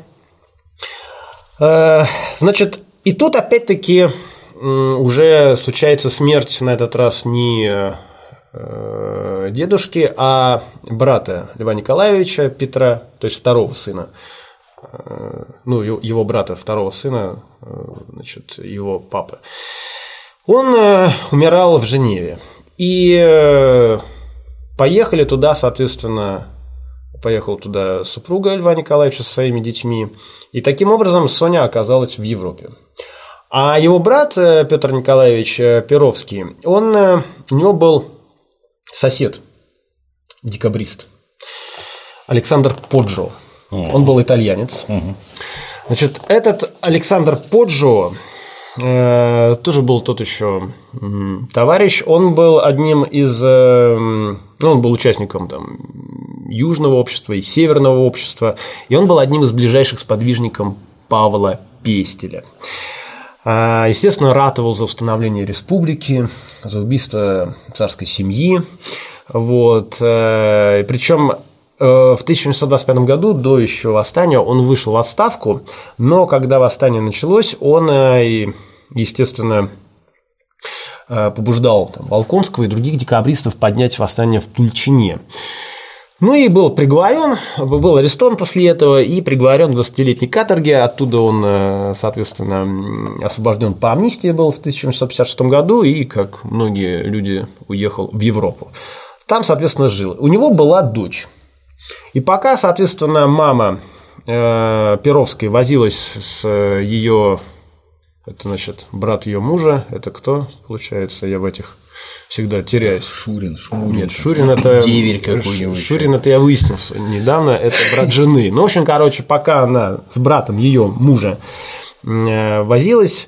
Значит, и тут опять-таки уже случается смерть на этот раз не дедушки, а брата Льва Николаевича Петра, то есть второго сына, ну, его брата, второго сына, значит, его папы. Он умирал в Женеве. И поехали туда, соответственно, поехала туда супруга Льва Николаевича со своими детьми. И таким образом Соня оказалась в Европе. А его брат Петр Николаевич Перовский, он, у него был сосед, декабрист, Александр Поджо. Uh-huh. Он был итальянец. Uh-huh. Значит, этот Александр Поджо э, тоже был тот еще э, товарищ. Он был одним из, э, ну, он был участником там Южного общества и Северного общества, и он был одним из ближайших сподвижников Павла Пестеля. Естественно, ратовал за установление республики, за убийство царской семьи. Вот. Причем в тысяча восемьсот двадцать пятом году, до еще восстания, он вышел в отставку, но когда восстание началось, он, естественно, побуждал там Волконского и других декабристов поднять восстание в Тульчине. Ну и был приговорен, был арестован после этого и приговорен к двадцатилетней каторге. Оттуда он, соответственно, освобожден по амнистии был в тысяча восемьсот пятьдесят шестом году и, как многие люди, уехал в Европу. Там, соответственно, жил. У него была дочь. И пока, соответственно, мама Перовской возилась с ее, это значит, брат ее мужа, это кто, получается, я в этих всегда теряюсь. Шурин, Шурин. Нет, Шурин это деверь какой-нибудь. Шурин это я выяснил недавно, это брат жены. Ну, в общем, короче, пока она с братом ее мужа возилась,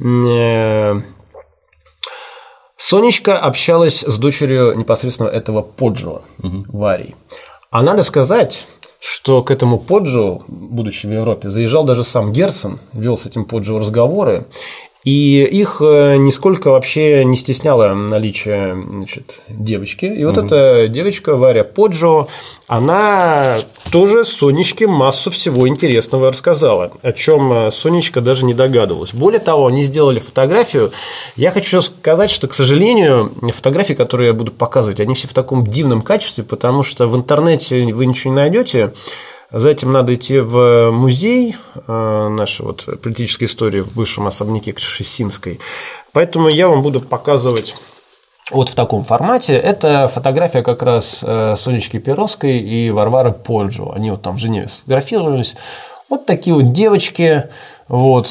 Сонечка общалась с дочерью непосредственно этого Поджо, угу. Варей. А надо сказать, что к этому Поджо, будучи в Европе, заезжал даже сам Герцен, вел с этим Поджо разговоры, и их нисколько вообще не стесняло наличие, значит, девочки. И вот угу. эта девочка Варя Поджо, она тоже Сонечке массу всего интересного рассказала, о чем Сонечка даже не догадывалась. Более того, они сделали фотографию. Я хочу сказать, что, к сожалению, фотографии, которые я буду показывать, они все в таком дивном качестве, потому что в интернете вы ничего не найдете. За этим надо идти в музей нашей вот политической истории в бывшем особняке Кшесинской. Поэтому я вам буду показывать вот в таком формате. Это фотография как раз Сонечки Перовской и Варвары Поджо. Они вот там в Женеве сфотографировались. Вот такие вот девочки, вот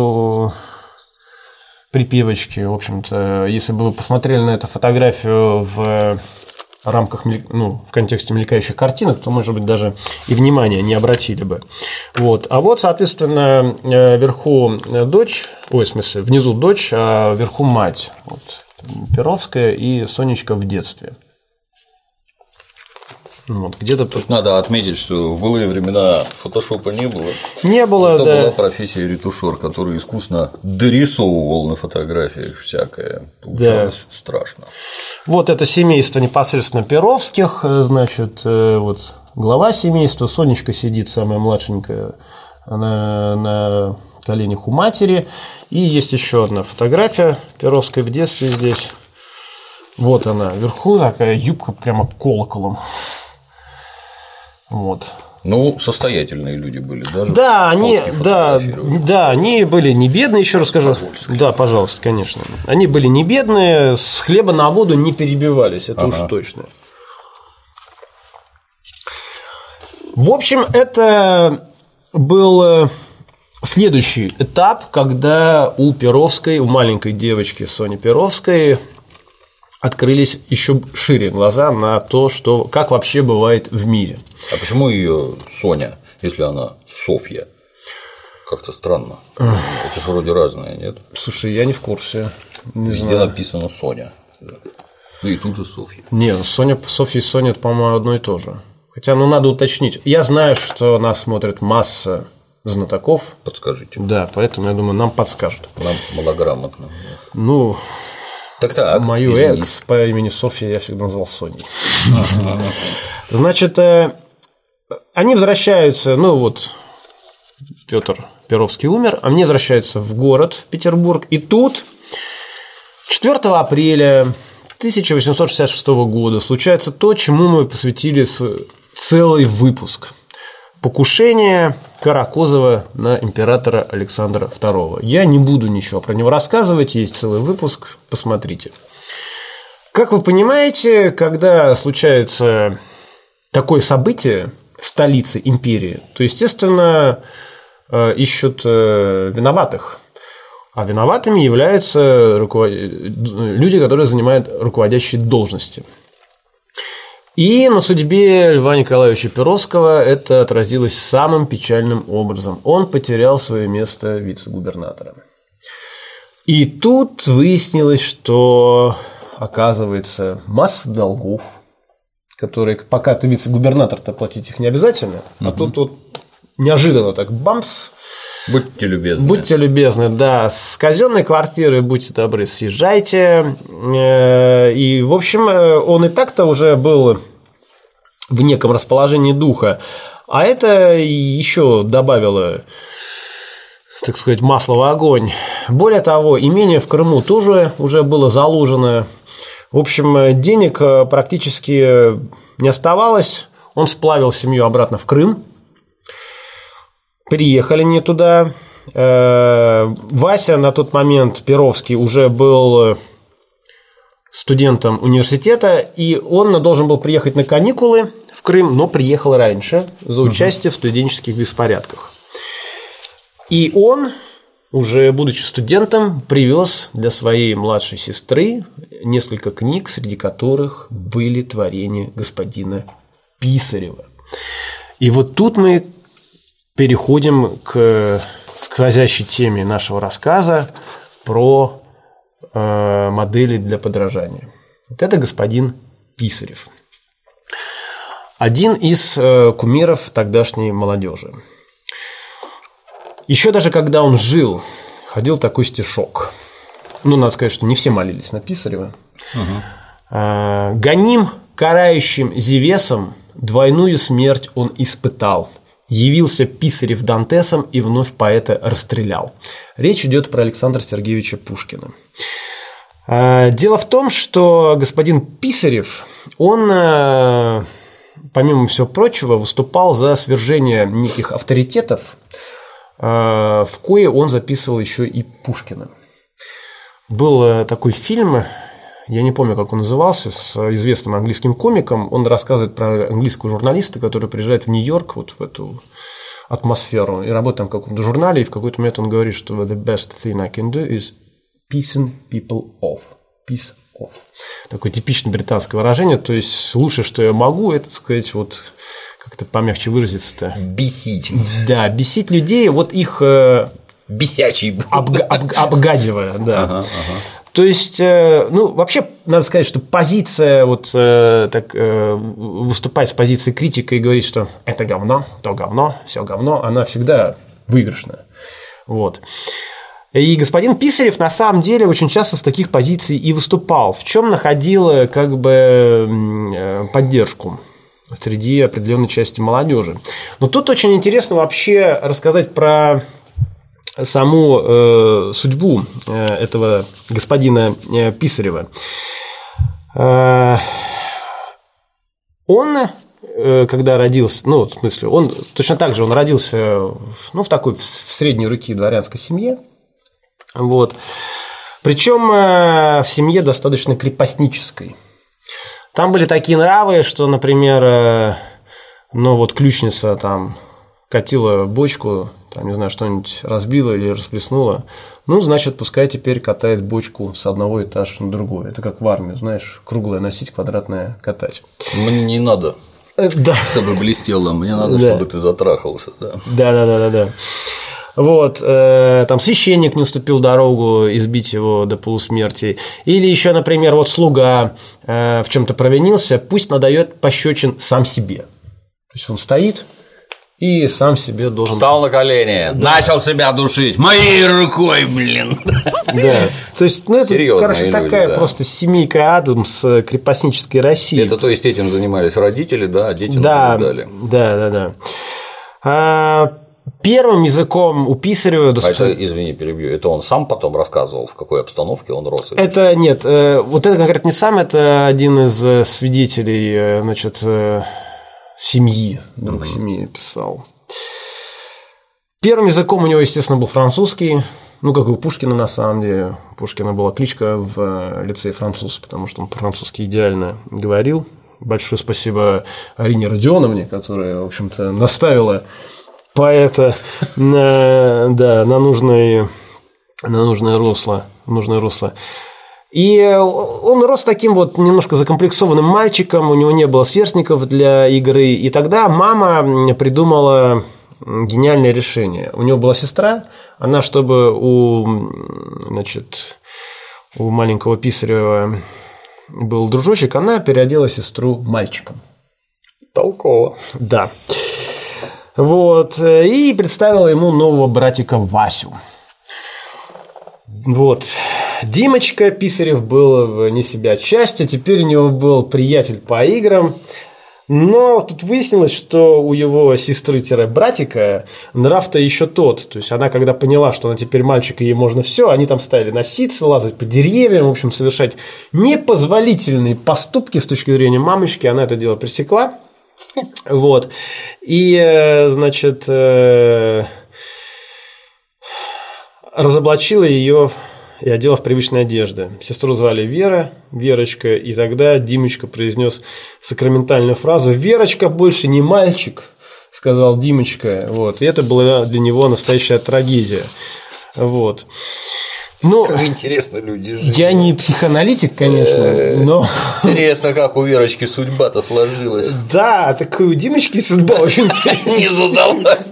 припевочки. В общем-то, если бы вы посмотрели на эту фотографию в рамках, ну, в контексте мелькающих картинок, то, может быть, даже и внимания не обратили бы. Вот. А вот, соответственно, вверху дочь, ой, в смысле, внизу дочь, а вверху мать. Вот. Перовская и Сонечка в детстве. Вот, где-то тут надо отметить, что в былые времена фотошопа не было. Не было, это да. была профессия ретушер, который искусно дорисовывал на фотографиях всякое. Получалось да. страшно. Вот это семейство непосредственно Перовских, значит, вот глава семейства, Сонечка сидит, самая младшенькая, она на коленях у матери. И есть еще одна фотография Перовской в детстве здесь. Вот она, вверху такая юбка прямо колоколом. Вот. Ну, состоятельные люди были, даже. Да, они, да, да, они были не бедные, еще раз скажу. Да, пожалуйста, конечно. Они были не бедные, с хлеба на воду не перебивались, это ага. уж точно. В общем, это был следующий этап, когда у Перовской, у маленькой девочки Сони Перовской открылись еще шире глаза на то, что как вообще бывает в мире. А почему ее Соня, если она Софья? Как-то странно. Это же вроде разное, нет? Слушай, я не в курсе. Не Везде знаю. написано Соня. Ну и тут же Софья. Нет, Соня, Софья и Соня это, по-моему, одно и то же. Хотя, ну, надо уточнить. Я знаю, что нас смотрит масса знатоков. Подскажите. Да, поэтому, я думаю, нам подскажут. Нам малограмотно. Ну. Так так, мою извини. экс по имени Софья я всегда называл Соней. Значит, они возвращаются, ну вот Петр Перовский умер, они возвращаются в город, в Петербург, и тут четвёртого апреля тысяча восемьсот шестьдесят шестого года случается то, чему мы посвятили целый выпуск. Покушение Каракозова на императора Александра второго. Я не буду ничего про него рассказывать, есть целый выпуск, посмотрите. Как вы понимаете, когда случается такое событие в столице империи, то, естественно, ищут виноватых. А виноватыми являются руковод... люди, которые занимают руководящие должности. И на судьбе Льва Николаевича Перовского это отразилось самым печальным образом. Он потерял свое место вице-губернатора. И тут выяснилось, что, оказывается, масса долгов, которые пока ты вице-губернатор-то платить их не обязательно, угу. а тут вот неожиданно так бамс. Будьте любезны. Будьте любезны, да. С казенной квартиры, будьте добры, съезжайте. И, в общем, он и так-то уже был в неком расположении духа. А это еще добавило, так сказать, масла в огонь. Более того, имение в Крыму тоже уже было заложено. В общем, денег практически не оставалось. Он сплавил семью обратно в Крым. Приехали не туда. Вася на тот момент, Перовский, уже был студентом университета, и он должен был приехать на каникулы в Крым, но приехал раньше за участие угу. в студенческих беспорядках. И он, уже будучи студентом, привез для своей младшей сестры несколько книг, среди которых были творения господина Писарева. И вот тут мы переходим к сквозящей теме нашего рассказа про э, модели для подражания. Вот это господин Писарев. Один из э, кумиров тогдашней молодежи. Еще даже когда он жил, ходил такой стишок. Ну, надо сказать, что не все молились на Писарева. Угу. Э, «Гоним карающим Зевесом, двойную смерть он испытал. Явился Писарев Дантесом и вновь поэта расстрелял». Речь идет про Александра Сергеевича Пушкина. Дело в том, что господин Писарев, он, помимо всего прочего, выступал за свержение неких авторитетов, в кое он записывал еще и Пушкина. Был такой фильм, я не помню, как он назывался, с известным английским комиком. Он рассказывает про английского журналиста, который приезжает в Нью-Йорк, вот в эту атмосферу, и работает там в каком-то журнале, и в какой-то момент он говорит, что the best thing I can do is pissing people off. Piss off. Такое типичное британское выражение, то есть лучшее, что я могу, это, так сказать, вот как-то помягче выразиться-то. Бесить. Да, бесить людей, вот их… Бесячий. Обга- об- обгадивая, да. Ага, ага. То есть, ну, вообще, надо сказать, что позиция, вот так, выступать с позиции критика и говорить, что это говно, то говно, все говно, она всегда выигрышная. Вот. И господин Писарев на самом деле очень часто с таких позиций и выступал, в чем находил как бы поддержку среди определенной части молодежи. Но тут очень интересно вообще рассказать про саму э, судьбу э, этого господина э, Писарева. Э, он, э, когда родился, ну, в смысле, он точно так же он родился в, ну, в такой в средней руки дворянской семье. Вот. Причем э, в семье достаточно крепостнической. Там были такие нравы, что, например, э, ну, вот ключница там катила бочку, там, не знаю, что-нибудь разбила или расплеснула, ну, значит, пускай теперь катает бочку с одного этажа на другой. Это как в армии, знаешь, круглое носить, квадратное катать. Мне не надо, да. чтобы блестело, мне надо, да. чтобы ты затрахался. Да, да, да, да, да. да. Вот, э, там священник не уступил дорогу, избить его до полусмерти. Или еще, например, вот слуга э, в чем-то провинился, пусть надает пощечин сам себе. То есть он стоит и сам себе должен… Встал на колени, да. начал себя душить. Моей рукой, блин. Да. То есть, ну, это, короче, люди, такая да. просто семейка Адамс крепостнической России. Это, то есть, этим занимались родители, да, а детям да, наблюдали. Да, да, да. А, первым языком у Писарева… А это, извини, перебью, это он сам потом рассказывал, в какой обстановке он рос? Это нет, вот это конкретно не сам, это один из свидетелей, значит, семьи, друг mm-hmm. семьи писал. Первым языком у него, естественно, был французский, ну, как и у Пушкина на самом деле. У Пушкина была кличка в лицее француз, потому что он по-французски идеально говорил. Большое спасибо Арине Родионовне, которая, в общем-то, наставила поэта на, да, на, нужное, на нужное русло, нужное русло. И он рос таким вот немножко закомплексованным мальчиком, у него не было сверстников для игры, и тогда мама придумала гениальное решение. У него была сестра, она, чтобы у, значит, у маленького Писарева был дружочек, она переодела сестру мальчиком. Толково. Да. Вот. И представила ему нового братика Васю. Вот. Димочка Писарев был вне себя от счастья, теперь у него был приятель по играм. Но тут выяснилось, что у его сестры-братика нрав-то еще тот. То есть она, когда поняла, что она теперь мальчик и ей можно все, они там стали носиться, лазать по деревьям, в общем, совершать непозволительные поступки с точки зрения мамочки. Она это дело пресекла. Вот. И, значит, разоблачила ее и одела в привычные одежды. Сестру звали Вера, Верочка, и тогда Димочка произнес сакраментальную фразу: «Верочка больше не мальчик», сказал Димочка. Вот. И это была для него настоящая трагедия. Вот. Ну, как интересно люди живут. Я не психоаналитик, конечно, но… Интересно, как у Верочки судьба-то сложилась. Да, так и у Димочки судьба очень интересная. Не задалась.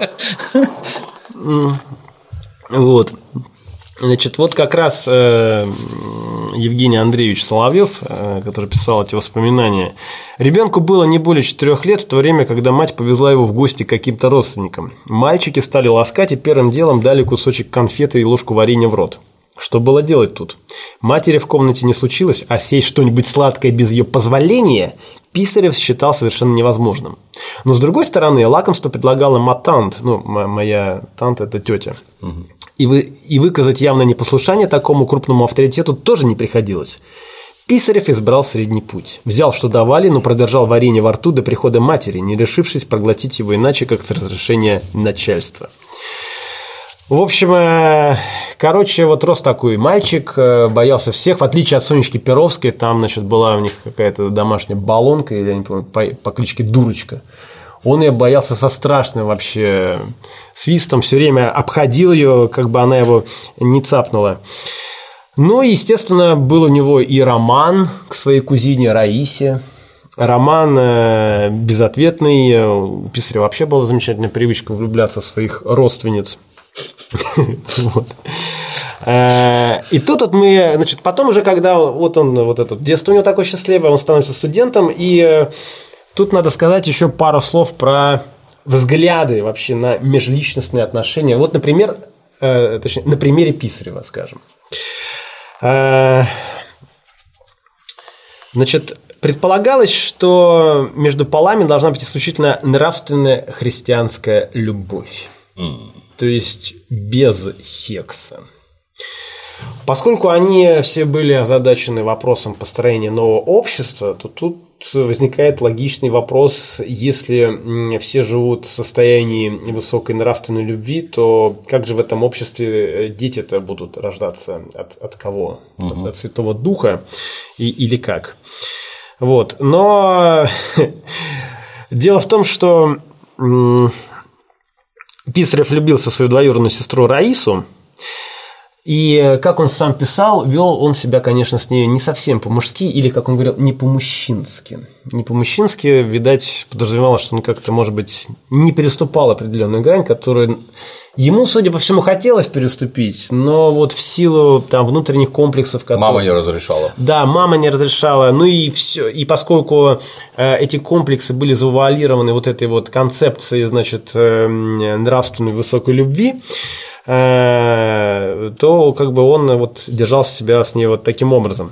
Вот. Значит, вот как раз Евгений Андреевич Соловьев, который писал эти воспоминания, ребенку было не более четырёх лет, в то время, когда мать повезла его в гости к каким-то родственникам. Мальчики стали ласкать и первым делом дали кусочек конфеты и ложку варенья в рот. Что было делать тут? Матери в комнате не случилось, а съесть что-нибудь сладкое без ее позволения Писарев считал совершенно невозможным. Но, с другой стороны, лакомство предлагала матант, ну, моя танта – это тетя. Угу. И, вы, и выказать явное непослушание такому крупному авторитету тоже не приходилось. Писарев избрал средний путь. Взял, что давали, но продержал варенье во рту до прихода матери, не решившись проглотить его иначе, как с разрешения начальства. В общем, короче, вот рос такой мальчик, боялся всех, в отличие от Сонечки Перовской, там, значит, была у них какая-то домашняя баллонка, или, я не помню, по, по кличке Дурочка. Он ее боялся со страшным вообще свистом, все время обходил ее, как бы она его не цапнула. Ну, естественно, был у него и роман к своей кузине Раисе. Роман безответный. У Писарева вообще была замечательная привычка влюбляться в своих родственниц. Вот. И тут вот мы, значит, потом уже, когда вот он, вот это детство у него такое счастливое, он становится студентом, и тут надо сказать еще пару слов про взгляды вообще на межличностные отношения. Вот, например, точнее, на примере Писарева, скажем. Значит, предполагалось, что между полами должна быть исключительно нравственная христианская любовь. Mm. То есть без секса. Поскольку они все были озадачены вопросом построения нового общества, то тут возникает логичный вопрос: если все живут в состоянии высокой нравственной любви, то как же в этом обществе дети-то будут рождаться? От, от кого? Угу. От, от Святого Духа и, или как? Вот. Но дело в том, что Писарев влюбился в свою двоюродную сестру Раису. И, как он сам писал, вел он себя, конечно, с ней не совсем по-мужски, или, как он говорил, не по-мужчински. Не по-мужчински, видать, подразумевалось, что он как-то, может быть, не переступал определенную грань, которую ему, судя по всему, хотелось переступить, но вот в силу там внутренних комплексов, которые… Мама не разрешала. Да, мама не разрешала. Ну и все. И поскольку э, эти комплексы были завуалированы вот этой вот концепцией, значит, э, нравственной высокой любви, то как бы он вот держал себя с ней вот таким образом.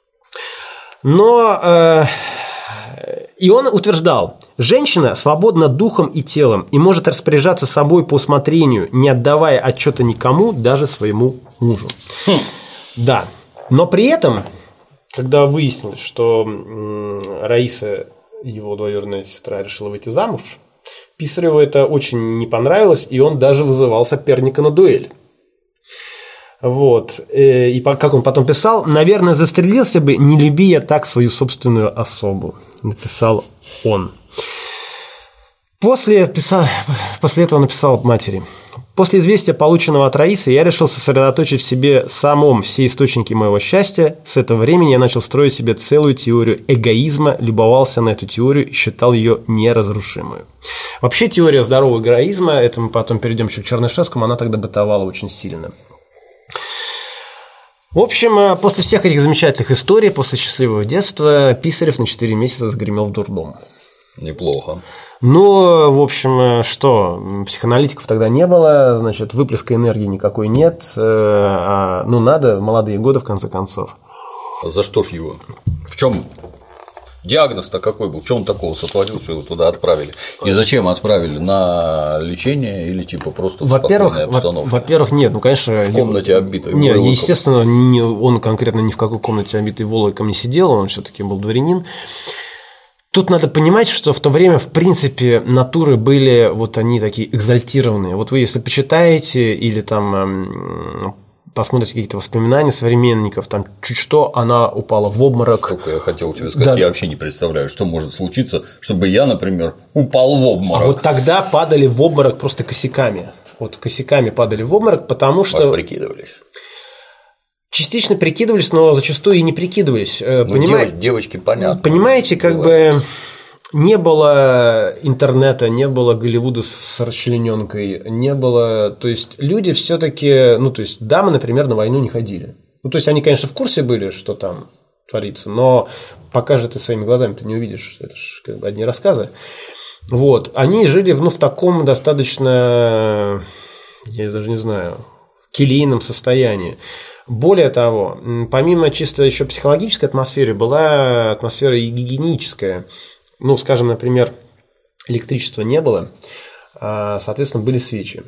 Но э, и он утверждал: женщина свободна духом и телом и может распоряжаться собой по усмотрению, не отдавая отчета никому, даже своему мужу. Хм. Да. Но при этом, когда выяснилось, что Раиса, его двоюродная сестра, решила выйти замуж, Писареву это очень не понравилось, и он даже вызывал соперника на дуэль. Вот. И как он потом писал: наверное, застрелился бы, не люби я так свою собственную особу, написал он. После, писал, после этого написал матери: после известия, полученного от Раисы, я решил сосредоточить в себе самом все источники моего счастья. С этого времени я начал строить себе целую теорию эгоизма, любовался на эту теорию и считал ее неразрушимую. Вообще теория здорового эгоизма, это мы потом перейдем еще к Чернышевскому, она тогда бытовала очень сильно. В общем, после всех этих замечательных историй, после счастливого детства, Писарев на четыре месяца загремел в дурдом. Неплохо. Ну, в общем, что, психоаналитиков тогда не было, значит, выплеска энергии никакой нет, а, ну, надо в молодые годы, в конце концов. А за что ж его? В чем диагноз-то какой был? Что он такого сотворил, что его туда отправили? И зачем отправили? На лечение или типа просто в спокойной обстановке? Во-первых, нет, ну, конечно… В комнате обитой Нет, волоком. Естественно, не, он конкретно ни в какой комнате обитой волоком не сидел, он все-таки был дворянин. Тут надо понимать, что в то время, в принципе, натуры были вот они такие экзальтированные. Вот вы, если почитаете или там посмотрите какие-то воспоминания современников, там чуть что, она упала в обморок. Только я хотел тебе сказать, да. Я вообще не представляю, что может случиться, чтобы я, например, упал в обморок. А вот тогда падали в обморок просто косяками. Вот косяками падали в обморок, потому что… Вас прикидывались. Частично прикидывались, но зачастую и не прикидывались. Ну, Понимаете, девочки, девочки, понятно. Понимаете, как бывает. бы не было интернета, не было Голливуда с расчлененкой, не было. То есть люди все-таки, ну, то есть дамы, например, на войну не ходили. Ну, то есть они, конечно, в курсе были, что там творится, но пока же ты своими глазами ты не увидишь. Это же как бы одни рассказы. Вот. Они жили ну, в таком достаточно, я даже не знаю, келейном состоянии. Более того, помимо чисто еще психологической атмосферы, была атмосфера и гигиеническая. Ну, скажем, например, электричества не было, соответственно, были свечи.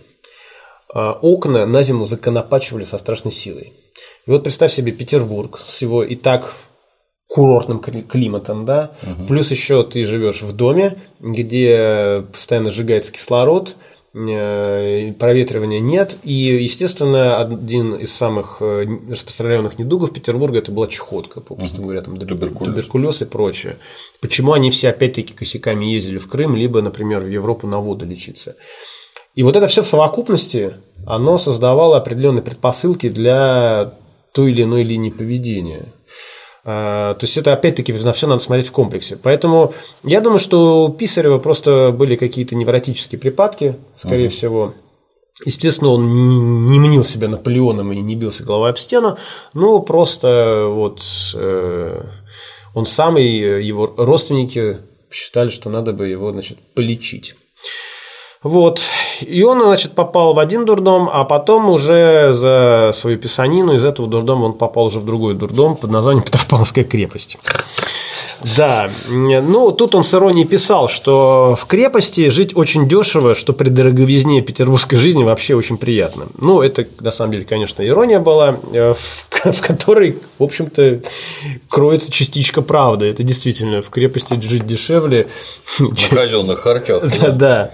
Окна на зиму законопачивали со страшной силой. И вот представь себе Петербург с его и так курортным климатом, да, угу. Плюс еще ты живешь в доме, где постоянно сжигается кислород, проветривания нет, и, естественно, один из самых распространенных недугов Петербурга это была чехотка, попросту говоря, там, туберкулез. туберкулез и прочее. Почему они все опять-таки косяками ездили в Крым, либо, например, в Европу на воду лечиться. И вот это все в совокупности, оно создавало определенные предпосылки для той или иной линии поведения. То есть это опять-таки на все надо смотреть в комплексе. Поэтому я думаю, что у Писарева просто были какие-то невротические припадки, скорее uh-huh. всего. Естественно, он не мнил себя Наполеоном и не бился головой об стену, но просто вот э, он сам и его родственники считали, что надо бы его, значит, полечить. Вот. И он, значит, попал в один дурдом, а потом уже за свою писанину из этого дурдома он попал уже в другой дурдом под названием Петропавловская крепость. Да, ну тут он с иронией писал, что в крепости жить очень дешево, что при дороговизне петербургской жизни вообще очень приятно. Ну, это на самом деле, конечно, ирония была, в, в которой, в общем-то, кроется частичка правды. Это действительно в крепости жить дешевле. На казенных харчах. Да, да.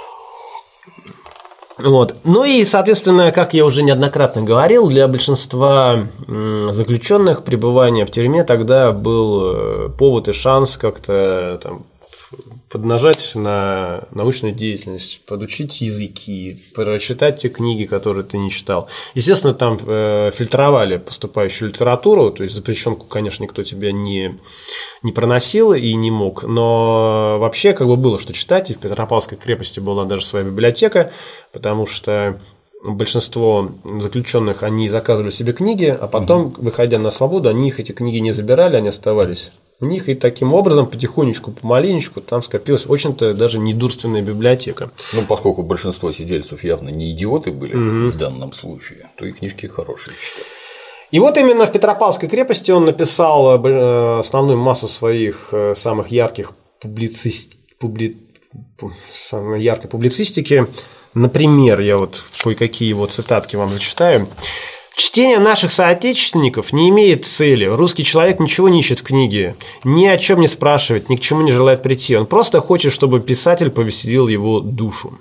Вот. Ну и, соответственно, как я уже неоднократно говорил, для большинства заключенных пребывание в тюрьме тогда был повод и шанс как-то там поднажать на научную деятельность, подучить языки, прочитать те книги, которые ты не читал. Естественно, там фильтровали поступающую литературу, то есть запрещенку, конечно, никто тебя не, не проносил и не мог, но вообще как бы было что читать, и в Петропавловской крепости была даже своя библиотека, потому что большинство заключенных, они заказывали себе книги, а потом, выходя на свободу, они их эти книги не забирали, они оставались у них, и таким образом потихонечку, помаленечку там скопилась очень-то даже недурственная библиотека. Ну, поскольку большинство сидельцев явно не идиоты были угу. в данном случае, то и книжки хорошие читали. И вот именно в Петропавловской крепости он написал основную массу своих самых ярких публицист... публи... самой яркой публицистики. Например, я вот кое-какие его цитатки вам зачитаю. «Чтение наших соотечественников не имеет цели. Русский человек ничего не ищет в книге, ни о чем не спрашивает, ни к чему не желает прийти. Он просто хочет, чтобы писатель повеселил его душу».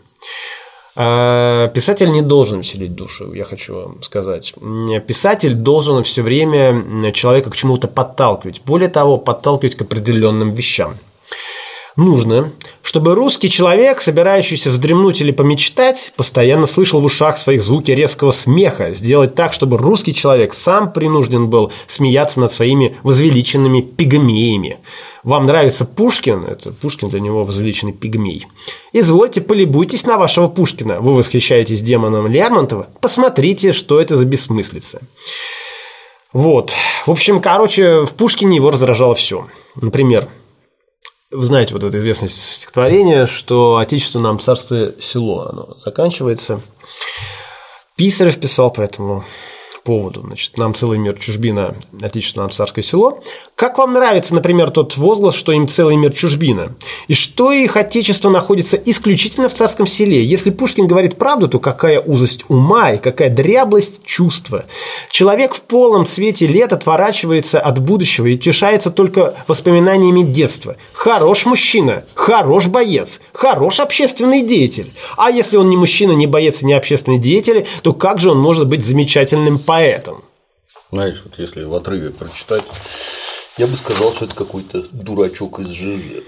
Писатель не должен веселить душу, я хочу вам сказать. Писатель должен все время человека к чему-то подталкивать. Более того, подталкивать к определенным вещам. Нужно, чтобы русский человек, собирающийся вздремнуть или помечтать, постоянно слышал в ушах своих звуки резкого смеха, сделать так, чтобы русский человек сам принужден был смеяться над своими возвеличенными пигмеями. Вам нравится Пушкин? Это Пушкин для него возвеличенный пигмей. Извольте, полюбуйтесь на вашего Пушкина. Вы восхищаетесь демоном Лермонтова? Посмотрите, что это за бессмыслица. Вот. В общем, короче, в Пушкине его раздражало все. Например, вы знаете вот это известное стихотворение, что «Отечество нам царство село», оно заканчивается. Писарев писал по этому поводу. Значит, нам целый мир чужбина, отечество нам царское село. Как вам нравится, например, тот возглас, что им целый мир чужбина? И что их отечество находится исключительно в царском селе? Если Пушкин говорит правду, то какая узость ума и какая дряблость чувства. Человек в полном цвете лет отворачивается от будущего и утешается только воспоминаниями детства. Хорош мужчина, хорош боец, хорош общественный деятель. А если он не мужчина, не боец и не общественный деятель, то как же он может быть замечательным поэтом? Знаешь, вот если в отрыве прочитать, я бы сказал, что это какой-то дурачок из ЖЖ.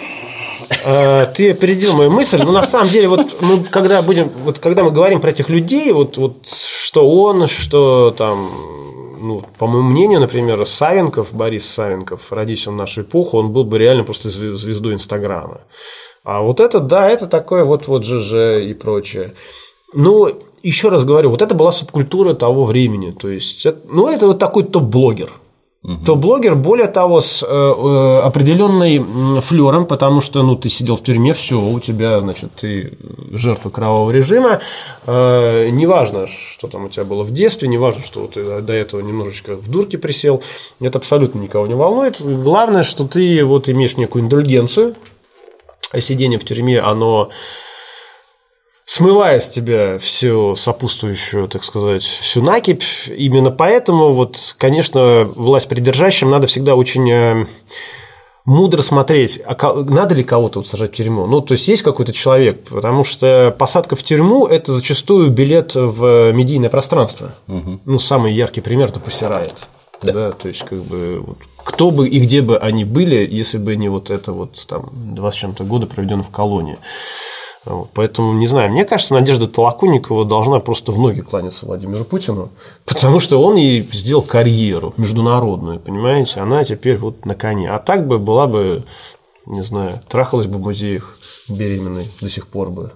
Ты опередил мою мысль, но на самом деле, вот мы когда будем, вот когда мы говорим про этих людей, вот, вот что он, что там, ну, по моему мнению, например, Савенков, Борис Савенков, родись он в нашу эпоху, он был бы реально просто звездой Инстаграма. А вот это, да, это такое вот вот ЖЖ и прочее. Ну, еще раз говорю, вот это была субкультура того времени. То есть, ну, это вот такой топ-блогер. Угу. Топ-блогер, более того, с э, определенным флером, потому что, ну, ты сидел в тюрьме, все, у тебя, значит, ты жертва кровавого режима. Э, неважно, что там у тебя было в детстве, неважно, что ты до этого немножечко в дурке присел. Это абсолютно никого не волнует. Главное, что ты вот имеешь некую индульгенцию. А сидение в тюрьме, оно смывает с тебя всю сопутствующую, так сказать, всю накипь. Именно поэтому, вот, конечно, власть придержащим надо всегда очень мудро смотреть, а надо ли кого-то вот сажать в тюрьму. Ну, то есть, есть какой-то человек, потому что посадка в тюрьму – это зачастую билет в медийное пространство. Угу. Ну, самый яркий пример – это Pussy Riot. Да. Да, то есть, как бы, вот, кто бы и где бы они были, если бы не вот это вот там двадцать с чем-то года, проведено в колонии. Вот, поэтому, не знаю, мне кажется, Надежда Толоконникова должна просто в ноги кланяться Владимиру Путину, потому что он ей сделал карьеру международную, понимаете, она теперь вот на коне. А так бы была бы, не знаю, трахалась бы в музеях беременной до сих пор бы.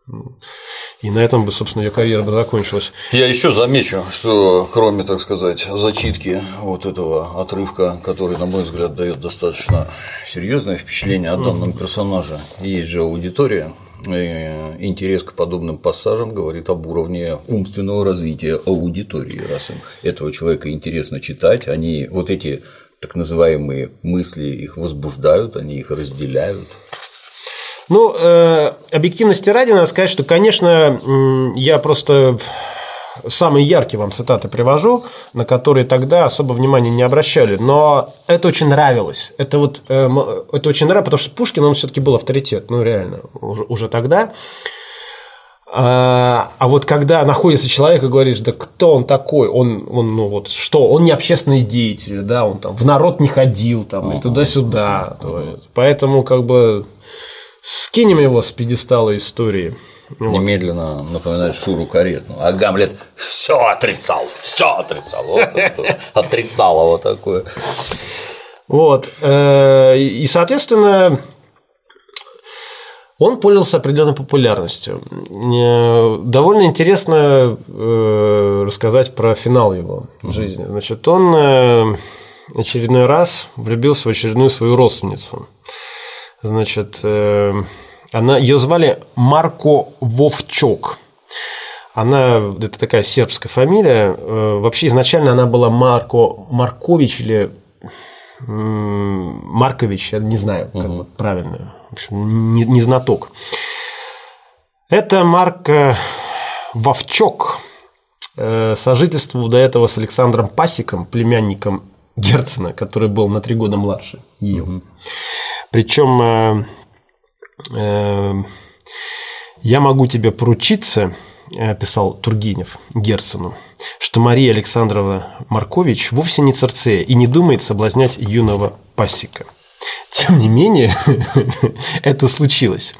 И на этом бы, собственно, ее карьера бы закончилась. Я еще замечу, что кроме, так сказать, зачитки вот этого отрывка, который, на мой взгляд, дает достаточно серьезное впечатление о данном персонаже, есть же аудитория. И интерес к подобным пассажам говорит об уровне умственного развития аудитории. Раз им этого человека интересно читать, они вот эти так называемые мысли их возбуждают, они их разделяют. Ну, э, объективности ради надо сказать, что, конечно, я просто самые яркие вам цитаты привожу, на которые тогда особо внимания не обращали, но это очень нравилось. Это вот э, это очень нравилось, потому что Пушкин, он все-таки был авторитет, ну реально, уже, уже тогда. А, а вот когда находится человек и говоришь, да кто он такой, он, он ну вот что, он не общественный деятель, да, он там в народ не ходил, там и туда-сюда, uh-huh. Поэтому как бы скинем его с пьедестала истории. Немедленно вот. Напоминает Шуру Каретну. А Гамлет все отрицал, все отрицал. Вот отрицало вот такое. Вот. И, соответственно, он пользовался определенной популярностью. Довольно интересно рассказать про финал его жизни. Значит, он очередной раз влюбился в очередную свою родственницу. Значит, она, ее звали Марко Вовчок. Она, это такая сербская фамилия. Вообще изначально она была Марко Маркович или Маркович, я не знаю, как угу. правильно. В общем, не, не знаток. Это Марко Вовчок сожительствовал до этого с Александром Пасиком, племянником Герцена, который был на три года младше ее. Угу. Причем я могу тебе поручиться, писал Тургенев Герцену, что Мария Александровна Маркович вовсе не Цирцея и не думает соблазнять юного Пасика. Тем не менее, это случилось.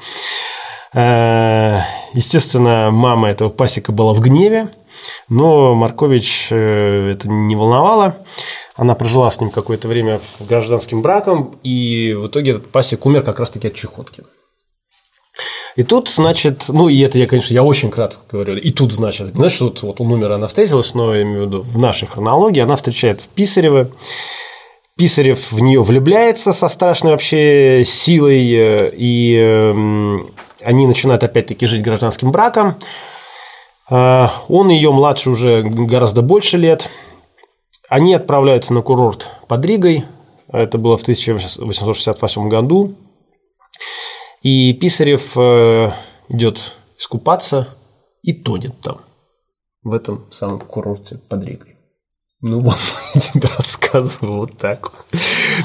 Естественно, мама этого Пасика была в гневе, но Маркович это не волновало. Она прожила с ним какое-то время гражданским браком, и в итоге этот Пасик умер как раз-таки от чехотки. И тут, значит, ну, и это я, конечно, я очень кратко говорю, и тут, значит, знаешь, вот, вот он умер, она встретилась, но я имею в виду в нашей хронологии, она встречает Писарева, Писарев в нее влюбляется со страшной вообще силой, и они начинают опять-таки жить гражданским браком. Он ее младше уже гораздо больше лет. Они отправляются на курорт под Ригой. Это было в тысяча восемьсот шестьдесят восьмом году. И Писарев идет искупаться и тонет там, в этом самом курорте под Ригой. Ну вот, я тебе рассказываю вот так вот.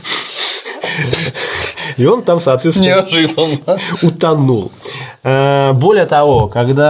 И он там, соответственно, неожиданно утонул. Более того,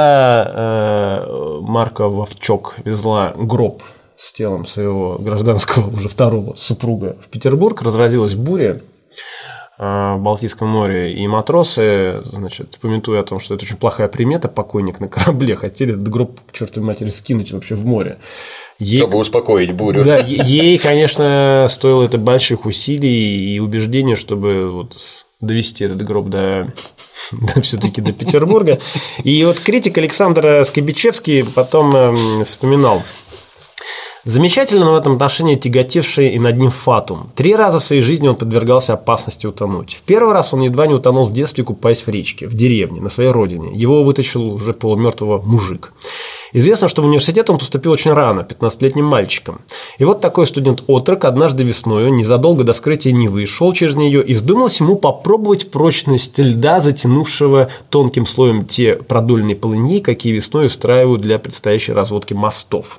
когда Марка Вовчок везла гроб с телом своего гражданского уже второго супруга в Петербург, разразилась буря в Балтийском море, и матросы, значит, памятуя о том, что это очень плохая примета, покойник на корабле, хотели этот гроб к чертовой матери скинуть вообще в море. Ей, чтобы успокоить бурю. Да, ей, конечно, стоило это больших усилий и убеждения, чтобы вот довести этот гроб до, до все-таки до Петербурга. И вот критик Александр Скобичевский потом вспоминал: замечательно в этом отношении тяготевший и над ним фатум. Три раза в своей жизни он подвергался опасности утонуть. В первый раз он едва не утонул в детстве, купаясь в речке, в деревне, на своей родине. Его вытащил уже полумертвого мужик. Известно, что в университет он поступил очень рано, пятнадцатилетним мальчиком. И вот такой студент-отрок однажды весною, незадолго до вскрытия Невы, шел через нее и вздумалось ему попробовать прочность льда, затянувшего тонким слоем те продольные полыньи, какие весной устраивают для предстоящей разводки мостов.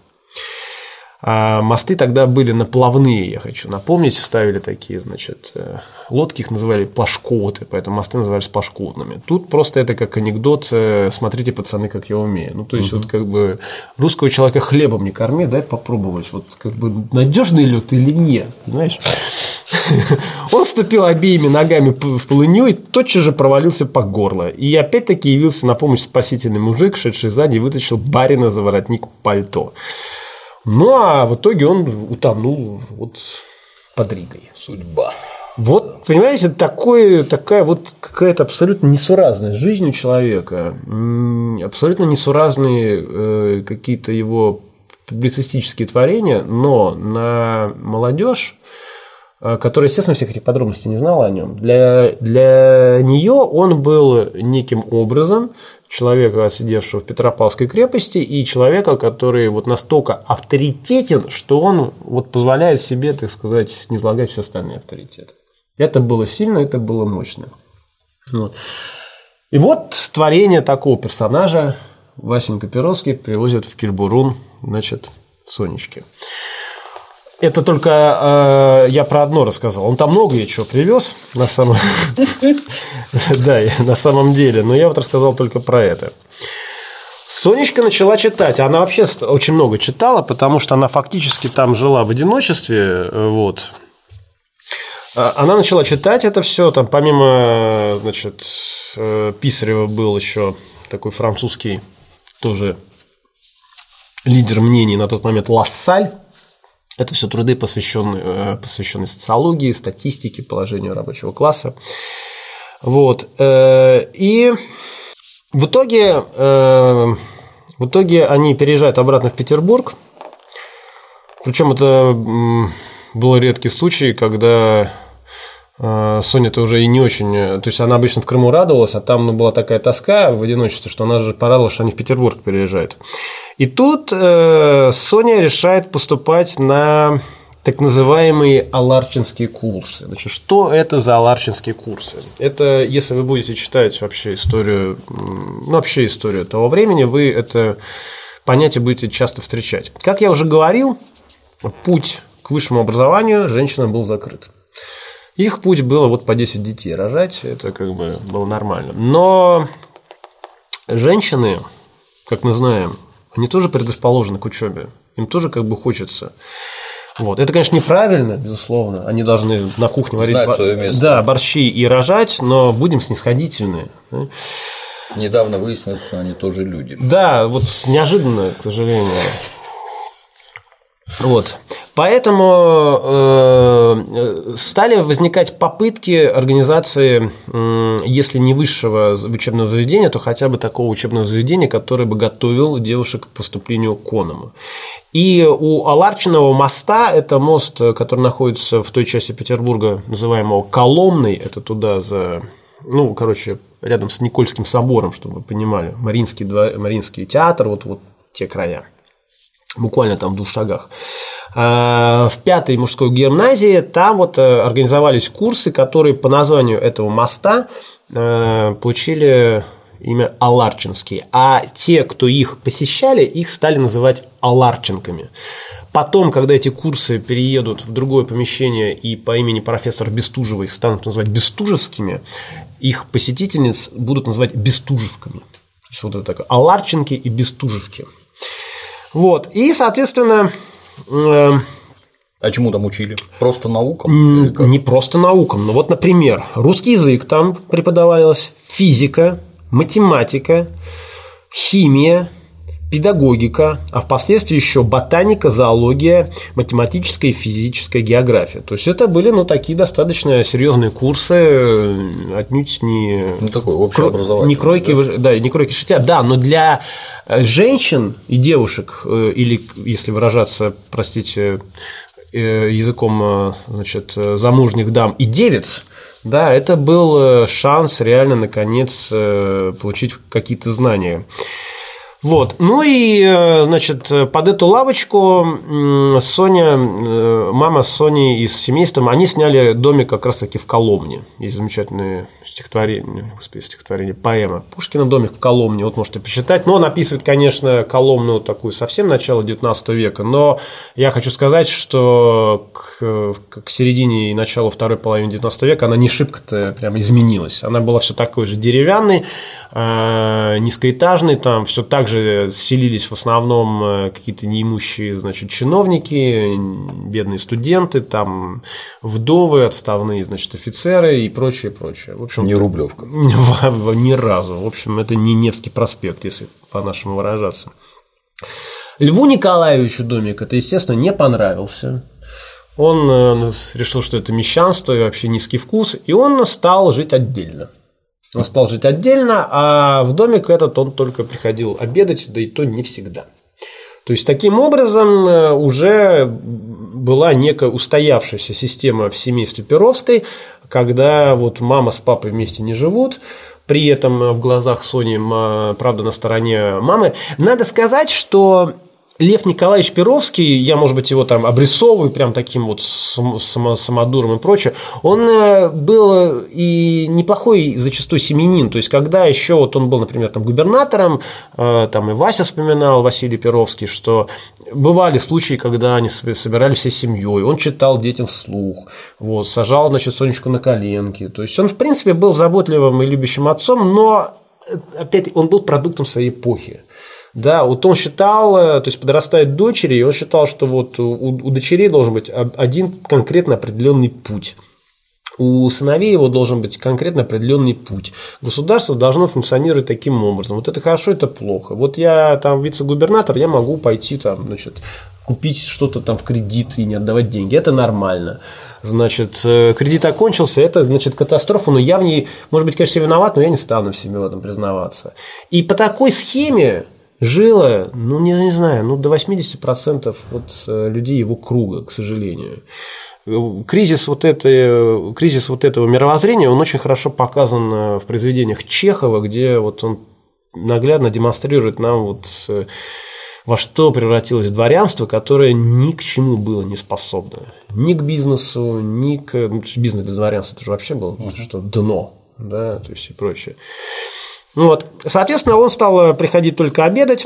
А мосты тогда были наплавные, я хочу напомнить, ставили такие, значит, лодки, их называли плашкоты, поэтому мосты назывались плашкотными. Тут просто это как анекдот: смотрите, пацаны, как я умею. Ну, то есть, угу. вот как бы русского человека хлебом не корми, дай попробовать, вот как бы надежный лед или нет, понимаешь? Он вступил обеими ногами в полынью и тотчас же провалился по горло. И опять-таки явился на помощь спасительный мужик, шедший сзади, и вытащил барина за воротник пальто. Ну, а в итоге он утонул вот под Ригой. Судьба. Вот, понимаете, такое, такая вот какая-то абсолютно несуразная жизнь у человека, абсолютно несуразные э, какие-то его публицистические творения, но на молодежь, которая, естественно, всех этих подробностей не знала о нем, для, для нее он был неким образом человека, сидевшего в Петропавловской крепости, и человека, который вот настолько авторитетен, что он вот позволяет себе, так сказать, не излагать все остальные авторитеты. Это было сильно, это было мощно. Вот. И вот творение такого персонажа Васенька Перовский привозит в Кильбурун, значит, Сонечке. Это только э, я про одно рассказал. Он там много чего привез на самом... да, на самом деле. Но я вот рассказал только про это. Сонечка начала читать. Она вообще очень много читала, потому что она фактически там жила в одиночестве. Вот. Она начала читать это все. Там помимо, значит, Писарева был еще такой французский тоже лидер мнений на тот момент Лассаль. Это все труды, посвященные, посвященные социологии, статистике, положению рабочего класса. Вот. И в итоге, в итоге они переезжают обратно в Петербург. Причем это был редкий случай, когда Соня-то уже и не очень... То есть, она обычно в Крыму радовалась, а там ну, была такая тоска в одиночестве, что она же порадовалась, что они в Петербург переезжают. И тут э, Соня решает поступать на так называемые аларчинские курсы. Значит, что это за аларчинские курсы? Это, если вы будете читать вообще историю, ну, вообще историю того времени, вы это понятие будете часто встречать. Как я уже говорил, путь к высшему образованию женщинам был закрыт. Их путь было вот по десять детей рожать, это как бы было нормально. Но женщины, как мы знаем, они тоже предрасположены к учебе, им тоже как бы хочется. Вот. Это, конечно, неправильно, безусловно. Они должны на кухне варить знать свое место. Да, борщи и рожать, но будем снисходительны. Недавно выяснилось, что они тоже люди. Да, вот неожиданно, к сожалению. Вот. Поэтому э, стали возникать попытки организации, э, если не высшего учебного заведения, то хотя бы такого учебного заведения, которое бы готовил девушек к поступлению к конному. И у Аларчиного моста, это мост, который находится в той части Петербурга, называемого Коломной, это туда за, ну, короче, рядом с Никольским собором, чтобы вы понимали, Мариинский, Мариинский театр, вот, вот те края. Буквально там в двух шагах. В пятой мужской гимназии там вот организовались курсы, которые по названию этого моста получили имя Аларчинские. А те, кто их посещали, их стали называть Аларченками. Потом, когда эти курсы переедут в другое помещение и по имени профессора Бестужева их станут называть Бестужевскими, их посетительниц будут называть Бестужевками. То есть вот это такое Аларченки и Бестужевки. Вот. И, соответственно... Э... А чему там учили? Просто наукам? Не просто наукам. Ну вот, например, русский язык там преподавалось, физика, математика, химия, педагогика, а впоследствии еще ботаника, зоология, математическая и физическая география. То есть это были, ну, такие достаточно серьезные курсы, отнюдь не, ну, такой общеобразовательный, не кройки, да? Да, не кройки шитья. Да, но для женщин и девушек, или, если выражаться, простите, языком, значит, замужних дам и девиц, да, это был шанс реально наконец получить какие-то знания. Вот. Ну и, значит, под эту лавочку Соня, мама с Соней и с семейством, они сняли домик как раз-таки в Коломне. Есть замечательное стихотворение, господи, стихотворение, поэма Пушкина «Домик в Коломне». Вот можете почитать. Но он описывает, конечно, Коломну такую совсем начало девятнадцатого века. Но я хочу сказать, что к, к середине и началу второй половины девятнадцатого века она не шибко-то прям изменилась. Она была все такой же деревянной, низкоэтажной, там все так же селились в основном какие-то неимущие, значит, чиновники, бедные студенты, там вдовы, отставные, значит, офицеры и прочее, прочее. В общем, не Рублевка. Ни разу. В общем, это не Невский проспект, если по-нашему выражаться. Льву Николаевичу домик это, естественно, не понравился. Он решил, что это мещанство и вообще низкий вкус, и он стал жить отдельно. Он стал жить отдельно, а в домик этот он только приходил обедать, да и то не всегда. То есть, таким образом, уже была некая устоявшаяся система в семействе Перовской, когда вот мама с папой вместе не живут, при этом в глазах Сони, правда, на стороне мамы. Надо сказать, что Лев Николаевич Перовский, я, может быть, его там обрисовываю прям таким вот самодуром и прочее, он был и неплохой зачастую семьянин. То есть, когда еще вот он был, например, там, губернатором, там и Вася вспоминал, Василий Перовский, что бывали случаи, когда они собирались всей семьей, он читал детям вслух, вот, сажал, значит, Сонечку на коленки. То есть, он, в принципе, был заботливым и любящим отцом, но, опять, он был продуктом своей эпохи. Да, вот он считал, то есть подрастает дочери, и он считал, что вот у, у дочерей должен быть один конкретно определенный путь. У сыновей его должен быть конкретно определенный путь. Государство должно функционировать таким образом. Вот это хорошо, это плохо. Вот я там вице-губернатор, я могу пойти там, значит, купить что-то там в кредит и не отдавать деньги. Это нормально. Значит, кредит окончился, это, значит, катастрофа, но я в ней, может быть, конечно, виноват, но я не стану в себе в этом признаваться. И по такой схеме жило, ну, не, не знаю, ну, до восемьдесят процентов вот людей его круга, к сожалению. Кризис вот, этой, кризис вот этого мировоззрения, он очень хорошо показан в произведениях Чехова, где вот он наглядно демонстрирует нам, вот, во что превратилось дворянство, которое ни к чему было не способно. Ни к бизнесу, ни к… Ну, бизнес без дворянства, это же вообще было uh-huh. что дно, да, то есть и прочее. Вот. Соответственно, он стал приходить только обедать,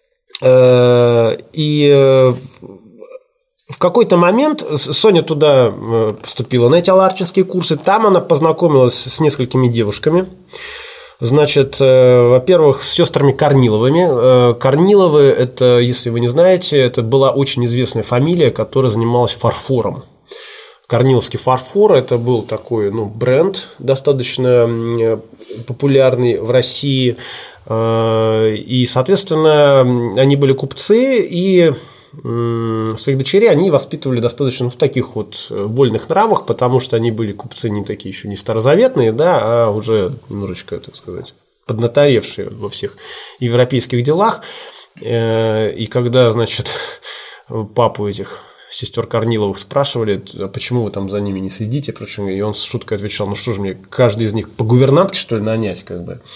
и в какой-то момент Соня туда поступила на эти аларчинские курсы, там она познакомилась с несколькими девушками. Значит, во-первых, с сестрами Корниловыми. Корниловы, это, если вы не знаете, это была очень известная фамилия, которая занималась фарфором. Корниловский фарфор – это был такой, ну, бренд достаточно популярный в России. И, соответственно, они были купцы, и своих дочерей они воспитывали достаточно в таких вот вольных нравах, потому что они были купцы не такие еще не старозаветные, да, а уже немножечко, так сказать, поднаторевшие во всех европейских делах. И когда, значит, папу этих сестер Корниловых спрашивали, а почему вы там за ними не следите, и он с шуткой отвечал, ну что же мне, каждый из них по гувернантке, что ли, нанять, как бы.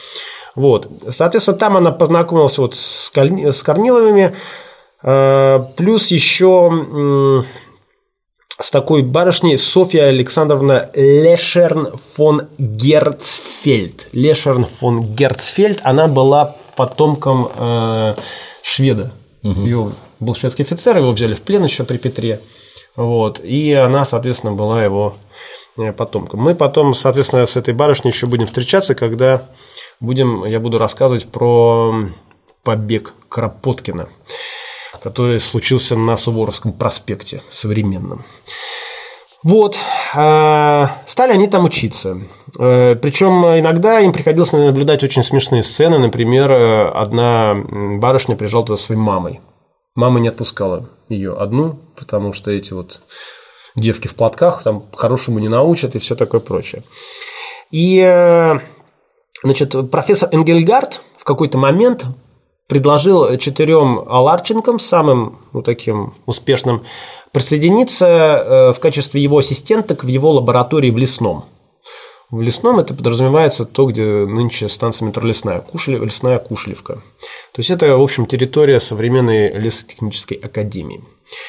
Вот. Соответственно, там она познакомилась вот с Корниловыми, плюс еще с такой барышней Софья Александровна Лешерн фон Герцфельд. Лешерн фон Герцфельд, она была потомком э, шведа. Угу. Ее, был шведский офицер, его взяли в плен еще при Петре. Вот. И она, соответственно, была его потомком. Мы потом, соответственно, с этой барышней еще будем встречаться, когда будем, я буду рассказывать про побег Кропоткина, который случился на Суворовском проспекте современном. Вот. Стали они там учиться. Причем иногда им приходилось наблюдать очень смешные сцены. Например, одна барышня приезжала туда со своей мамой. Мама не отпускала ее одну, потому что эти вот девки в платках там хорошему не научат и все такое прочее. И, значит, профессор Энгельгард в какой-то момент предложил четырем Аларченкам, самым ну, таким успешным, присоединиться в качестве его ассистенток в его лаборатории в Лесном. В Лесном это подразумевается то, где нынче станция метро Лесная, Кушлев, Лесная Кушлевка. То есть это, в общем, территория современной лесотехнической академии.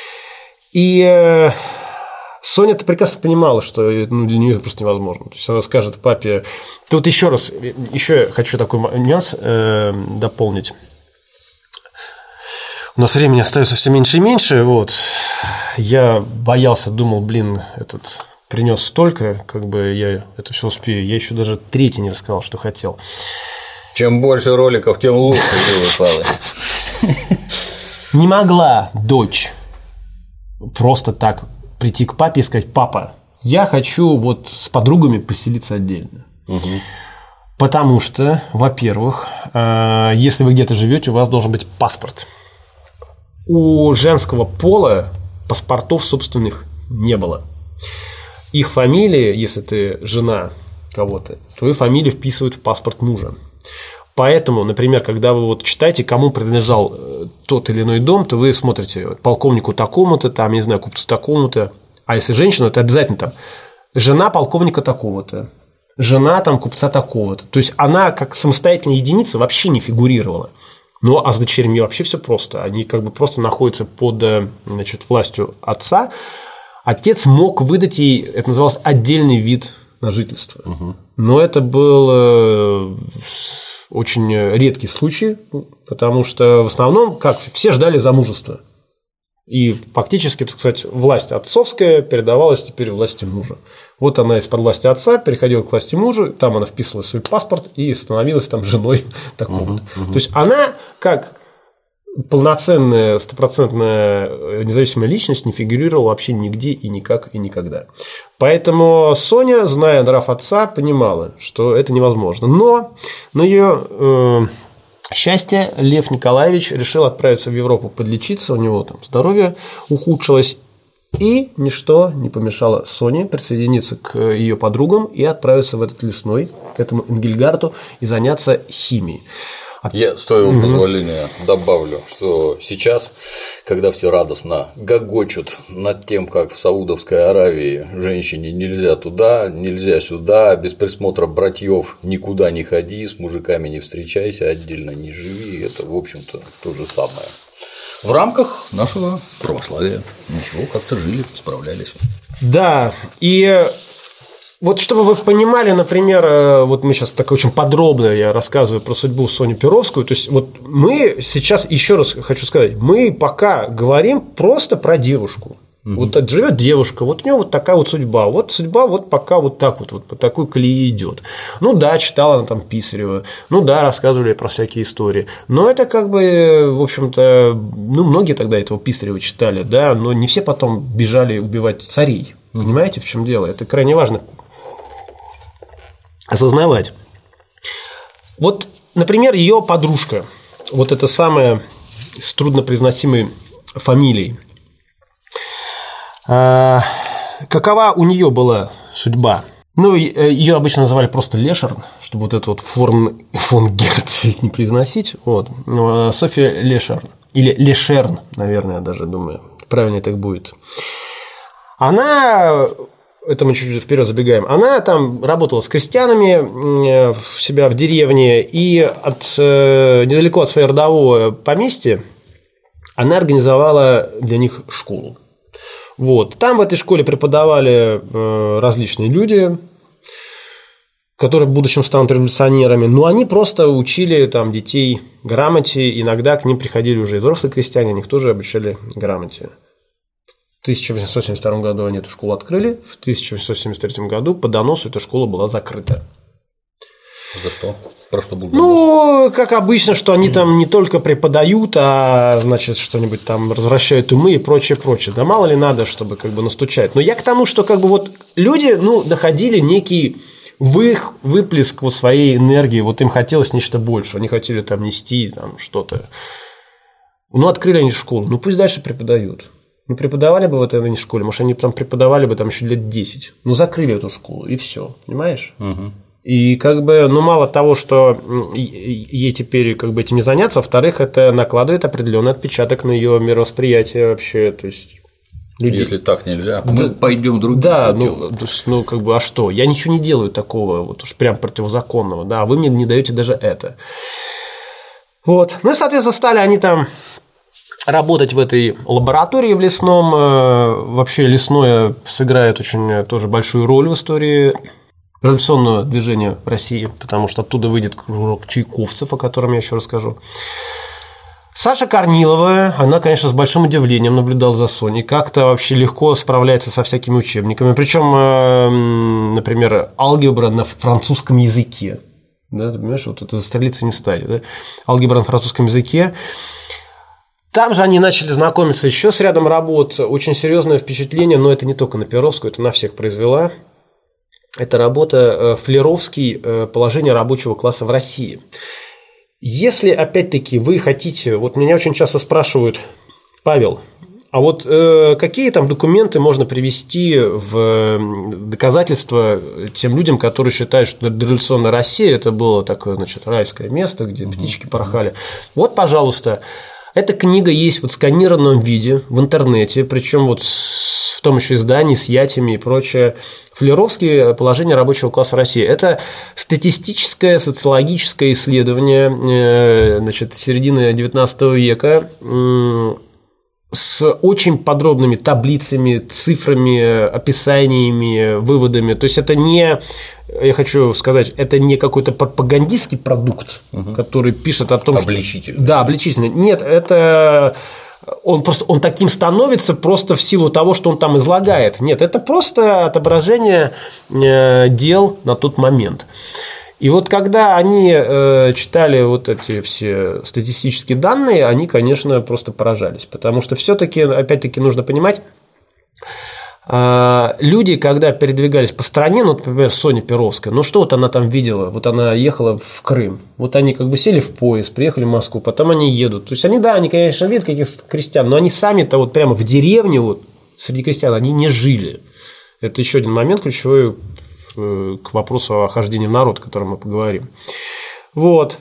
И Соня-то прекрасно понимала, что ну, для нее это просто невозможно. То есть она скажет папе. Тут еще раз, еще хочу такой нюанс э, дополнить. У нас времени остается все меньше и меньше. Вот. Я боялся, думал, блин, этот принес столько, как бы я это все успею. Я еще даже третий не рассказал, что хотел. Чем больше роликов, тем лучше выпало. Не могла дочь просто так прийти к папе и сказать: папа, я хочу вот с подругами поселиться отдельно. Угу. Потому что, во-первых, если вы где-то живете, у вас должен быть паспорт. У женского пола паспортов собственных не было. Их фамилии, если ты жена кого-то, твою фамилию вписывают в паспорт мужа. Поэтому, например, когда вы вот читаете, кому принадлежал тот или иной дом, то вы смотрите полковнику такому-то, там, не знаю, купцу такому-то. А если женщина, то обязательно там жена полковника такого-то, жена там купца такого-то. То есть она как самостоятельная единица вообще не фигурировала. Ну, а с дочерьми вообще все просто. Они как бы просто находятся под, значит, властью отца. Отец мог выдать ей, это называлось, отдельный вид на жительство. Угу. Но это был очень редкий случай, потому что в основном, как все ждали замужества. И фактически, так сказать, власть отцовская передавалась теперь власти мужа. Вот она из-под власти отца переходила к власти мужа, там она вписывала свой паспорт и становилась там женой такого-то. Uh-huh, uh-huh. То есть она как полноценная, стопроцентная независимая личность не фигурировала вообще нигде и никак и никогда. Поэтому Соня, зная нрав отца, понимала, что это невозможно. Но на ее э, счастье Лев Николаевич решил отправиться в Европу подлечиться, у него там здоровье ухудшилось, и ничто не помешало Соне присоединиться к ее подругам и отправиться в этот Лесной, к этому Энгельгарду, и заняться химией. Я, с твоего угу. позволения, добавлю, что сейчас, когда все радостно гогочут над тем, как в Саудовской Аравии женщине нельзя туда, нельзя сюда, без присмотра братьев никуда не ходи, с мужиками не встречайся, отдельно не живи, это, в общем-то, то же самое. В рамках нашего православия ничего, как-то жили, справлялись. Да, и вот чтобы вы понимали, например, вот мы сейчас так очень подробно я рассказываю про судьбу Сони Перовскую, то есть вот мы сейчас, еще раз хочу сказать, мы пока говорим просто про девушку. Угу. Вот живет девушка, вот у нее вот такая вот судьба, вот судьба вот пока вот так вот, вот по такой колее идет. Ну да, читала она там Писарева, ну да, рассказывали про всякие истории, но это как бы, в общем-то, ну многие тогда этого Писарева читали, да, но не все потом бежали убивать царей, понимаете, в чем дело? Это крайне важно осознавать. Вот, например, ее подружка, вот эта самая с труднопроизносимой фамилией. А, какова у нее была судьба? Ну, ее обычно называли просто Лешерн, чтобы вот это вот фон, фон Герцфельд не произносить. Вот. Софья Лешерн. Или Лешерн, наверное, я даже думаю. Правильно так будет. Она это мы чуть-чуть вперед забегаем, она там работала с крестьянами у себя в деревне, и от, недалеко от своего родового поместья она организовала для них школу. Вот. Там в этой школе преподавали различные люди, которые в будущем станут революционерами, но они просто учили там детей грамоте, иногда к ним приходили уже и взрослые крестьяне, их тоже обучали грамоте. В тысяча восемьсот семьдесят втором году они эту школу открыли, в тысяча восемьсот семьдесят третьем году по доносу эта школа была закрыта. За что? Про что был донос? Ну, как обычно, что они там не только преподают, а, значит, что-нибудь там развращают умы и прочее, прочее. Да мало ли надо, чтобы как бы настучать. Но я к тому, что как бы вот люди, ну, находили некий вых, выплеск вот своей энергии, вот им хотелось нечто большее, они хотели там нести там что-то. Ну, открыли они школу, ну, пусть дальше преподают. Не преподавали бы в этой школе, может, они там преподавали бы там еще лет десять. Ну, закрыли эту школу, и все, понимаешь? Угу. И как бы, ну, мало того, что ей теперь как бы этим не заняться, во-вторых, это накладывает определенный отпечаток на ее мировосприятие вообще, то есть люди... Если так нельзя, мы да, пойдем другим да, ну, ну, как бы, а что? Я ничего не делаю такого, вот уж прям противозаконного, да, а вы мне не даете даже это. Вот. Ну и, соответственно, стали они там работать в этой лаборатории в лесном. Вообще лесное сыграет очень тоже большую роль в истории революционного движения в России, потому что оттуда выйдет кружок чайковцев, о котором я еще расскажу. Саша Корнилова, она, конечно, с большим удивлением наблюдала за Соней, как-то вообще легко справляется со всякими учебниками, причем, например, алгебра на французском языке, да, ты понимаешь, вот это застрелиться не станет, да? Алгебра на французском языке. Там же они начали знакомиться еще с рядом работ, очень серьезное впечатление, но это не только на Перовскую, это на всех произвела. Это работа Флеровский «Положение рабочего класса в России». Если, опять-таки, вы хотите... Вот меня очень часто спрашивают: Павел, а вот э, какие там документы можно привести в доказательство тем людям, которые считают, что дореволюционная Россия – это было такое, значит, райское место, где угу. птички порхали. Вот, пожалуйста, эта книга есть в отсканированном виде в интернете, причем вот в том еще издании с ятями и прочее. Флеровский «Положение рабочего класса России». Это статистическое, социологическое исследование, значит, середины девятнадцатого века с очень подробными таблицами, цифрами, описаниями, выводами. То есть это не, я хочу сказать, это не какой-то пропагандистский продукт, угу. который пишет о том, обличительный. Что... Да, обличительный. Нет, это... Он просто он таким становится просто в силу того, что он там излагает. Нет, это просто отображение дел на тот момент. И вот когда они читали вот эти все статистические данные, они, конечно, просто поражались. Потому что все-таки, опять-таки, нужно понимать, люди, когда передвигались по стране, ну, например, Соня Перовская, ну, что вот она там видела? Вот она ехала в Крым, вот они как бы сели в поезд, приехали в Москву, потом они едут. То есть они, да, они, конечно, видят каких-то крестьян, но они сами-то вот прямо в деревне, вот, среди крестьян, они не жили. Это еще один момент ключевой к вопросу о хождении в народ, о котором мы поговорим. Вот.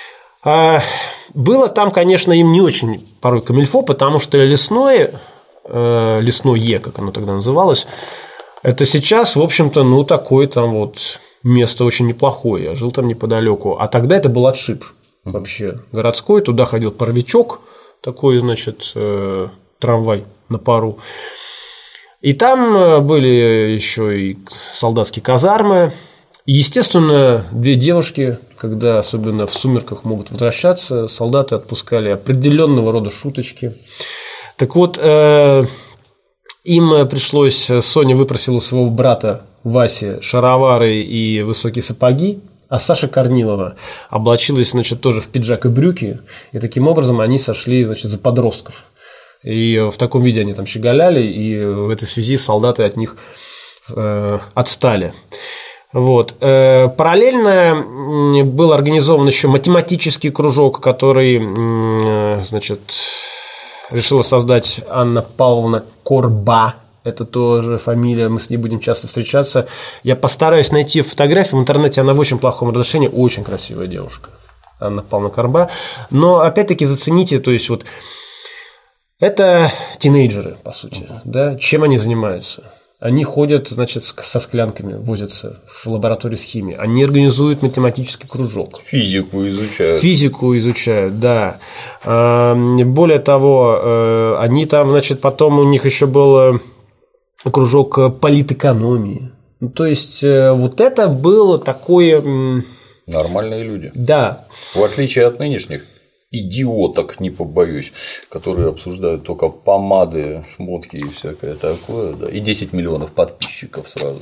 Было там, конечно, им не очень порой камильфо, потому что лесное... лесное, как оно тогда называлось, это сейчас, в общем-то, ну, такое там вот место очень неплохое. Я жил там неподалеку. А тогда это был отшиб вообще городской. Туда ходил паровичок, такой, значит, трамвай на пару. И там были еще и солдатские казармы. И, естественно, две девушки, когда особенно в сумерках могут возвращаться, солдаты отпускали определенного рода шуточки. Так вот, э, им пришлось, Соня выпросила у своего брата Васи шаровары и высокие сапоги, а Саша Корнилова облачилась, значит, тоже в пиджак и брюки, и таким образом они сошли, значит, за подростков. И в таком виде они там щеголяли, и в этой связи солдаты от них э, отстали. Вот. Параллельно был организован еще математический кружок, который, значит, решила создать Анна Павловна Корба. Это тоже фамилия, мы с ней будем часто встречаться. Я постараюсь найти фотографию в интернете, она в очень плохом разрешении, очень красивая девушка, Анна Павловна Корба. Но опять-таки зацените, то есть вот это тинейджеры, по сути, да? Чем они занимаются? Они ходят, значит, со склянками, возятся в лаборатории с химией. Они организуют математический кружок. Физику изучают. Физику изучают, да. Более того, они там, значит, потом у них еще был кружок политэкономии. То есть, вот это было такое… Нормальные люди. Да. В отличие от нынешних идиоток, не побоюсь, которые обсуждают только помады, шмотки и всякое такое, да, и десять миллионов подписчиков сразу.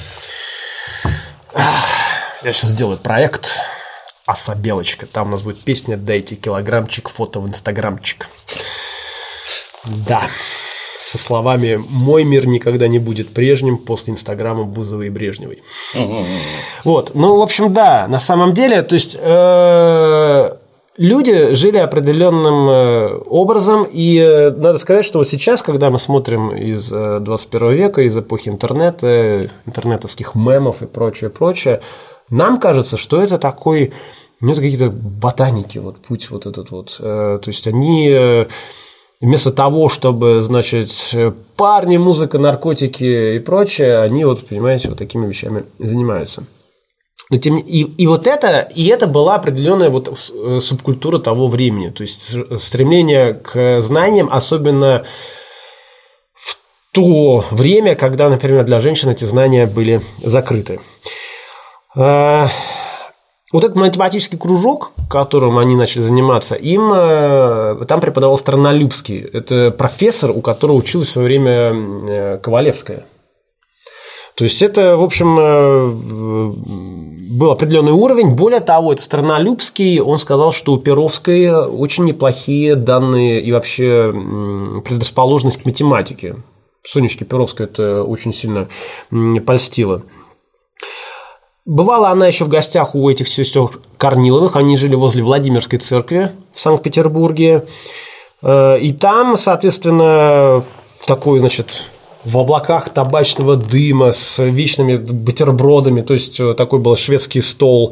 Я сейчас сделаю проект «Особелочка». Там у нас будет песня «Дайте килограммчик, фото в инстаграмчик». Да. Со словами «Мой мир никогда не будет прежним после инстаграма Бузовой и Брежневой». Вот. Ну, в общем, да, на самом деле, то есть… Люди жили определенным образом, и надо сказать, что вот сейчас, когда мы смотрим из двадцать первого века, из эпохи интернета, интернетовских мемов и прочее, прочее, нам кажется, что это такой, ну, это какие-то ботаники, вот путь вот этот вот. То есть они вместо того, чтобы, значит, парни, музыка, наркотики и прочее, они вот, понимаете, вот такими вещами занимаются. Но тем, и, и вот это, и это была определенная вот субкультура того времени, то есть стремление к знаниям, особенно в то время, когда, например, для женщин эти знания были закрыты. Вот этот математический кружок, которым они начали заниматься, им там преподавал Странолюбский. Это профессор, у которого училась в свое время Ковалевская. То есть это, в общем, был определенный уровень. Более того, это Странолюбский, он сказал, что у Перовской очень неплохие данные и вообще предрасположенность к математике. Сонечке Перовской это очень сильно польстило. Бывала она еще в гостях у этих сестер Корниловых. Они жили возле Владимирской церкви в Санкт-Петербурге. И там, соответственно, в такой, значит, в облаках табачного дыма с вечными бутербродами, то есть такой был шведский стол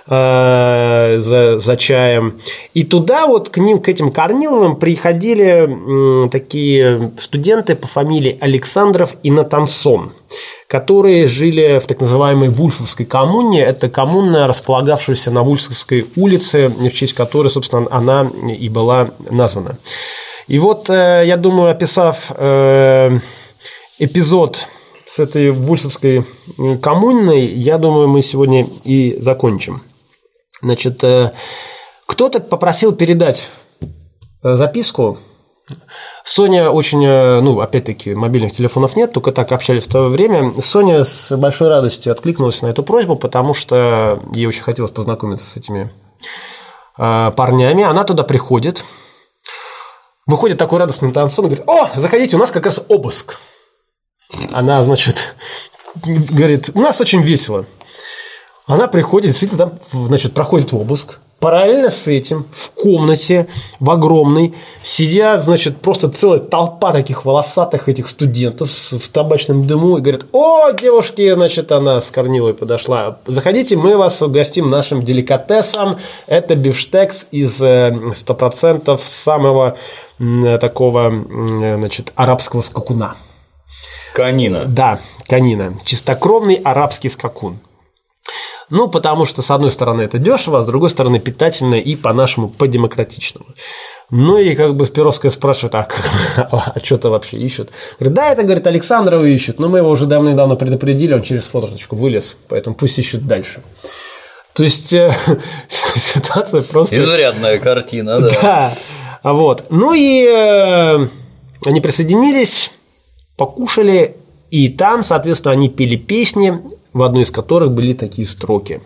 э, за, за чаем. И туда вот к ним, к этим Корниловым приходили э, такие студенты по фамилии Александров и Натансон, которые жили в так называемой Вульфовской коммуне. Это коммуна, располагавшаяся на Вульфовской улице, в честь которой, собственно, она и была названа. И вот, э, я думаю, описав э, эпизод с этой Вульфовской коммуной, я думаю, мы сегодня и закончим. Значит, кто-то попросил передать записку. Соня очень, ну, опять-таки, мобильных телефонов нет, только так общались в то время. Соня с большой радостью откликнулась на эту просьбу, потому что ей очень хотелось познакомиться с этими парнями. Она туда приходит, выходит такой радостный Натансон и говорит: «О, заходите, у нас как раз обыск». Она, значит, говорит: «У нас очень весело». Она приходит, действительно, там, значит, проходит обыск. Параллельно с этим в комнате, в огромной, сидят, значит, просто целая толпа таких волосатых этих студентов в табачном дыму и говорят: «О, девушки», значит, она с Корниловой подошла, «заходите, мы вас угостим нашим деликатесом. Это бифштекс из сто процентов самого такого, значит, арабского скакуна». Конина. Да, конина. Чистокровный арабский скакун. Ну, потому что, с одной стороны, это дешево, а с другой стороны, питательно и, по-нашему, по-демократичному. Ну, и как бы Перовская спрашивает: а, а что-то вообще ищут? Говорит: да, это, говорит, Александрова ищут, но мы его уже давно-давно предупредили, он через форточку вылез, поэтому пусть ищут дальше. То есть, э, ситуация просто… Изрядная картина, да. Да, вот. Ну, и э, они присоединились, покушали, и там, соответственно, они пели песни, в одной из которых были такие строки: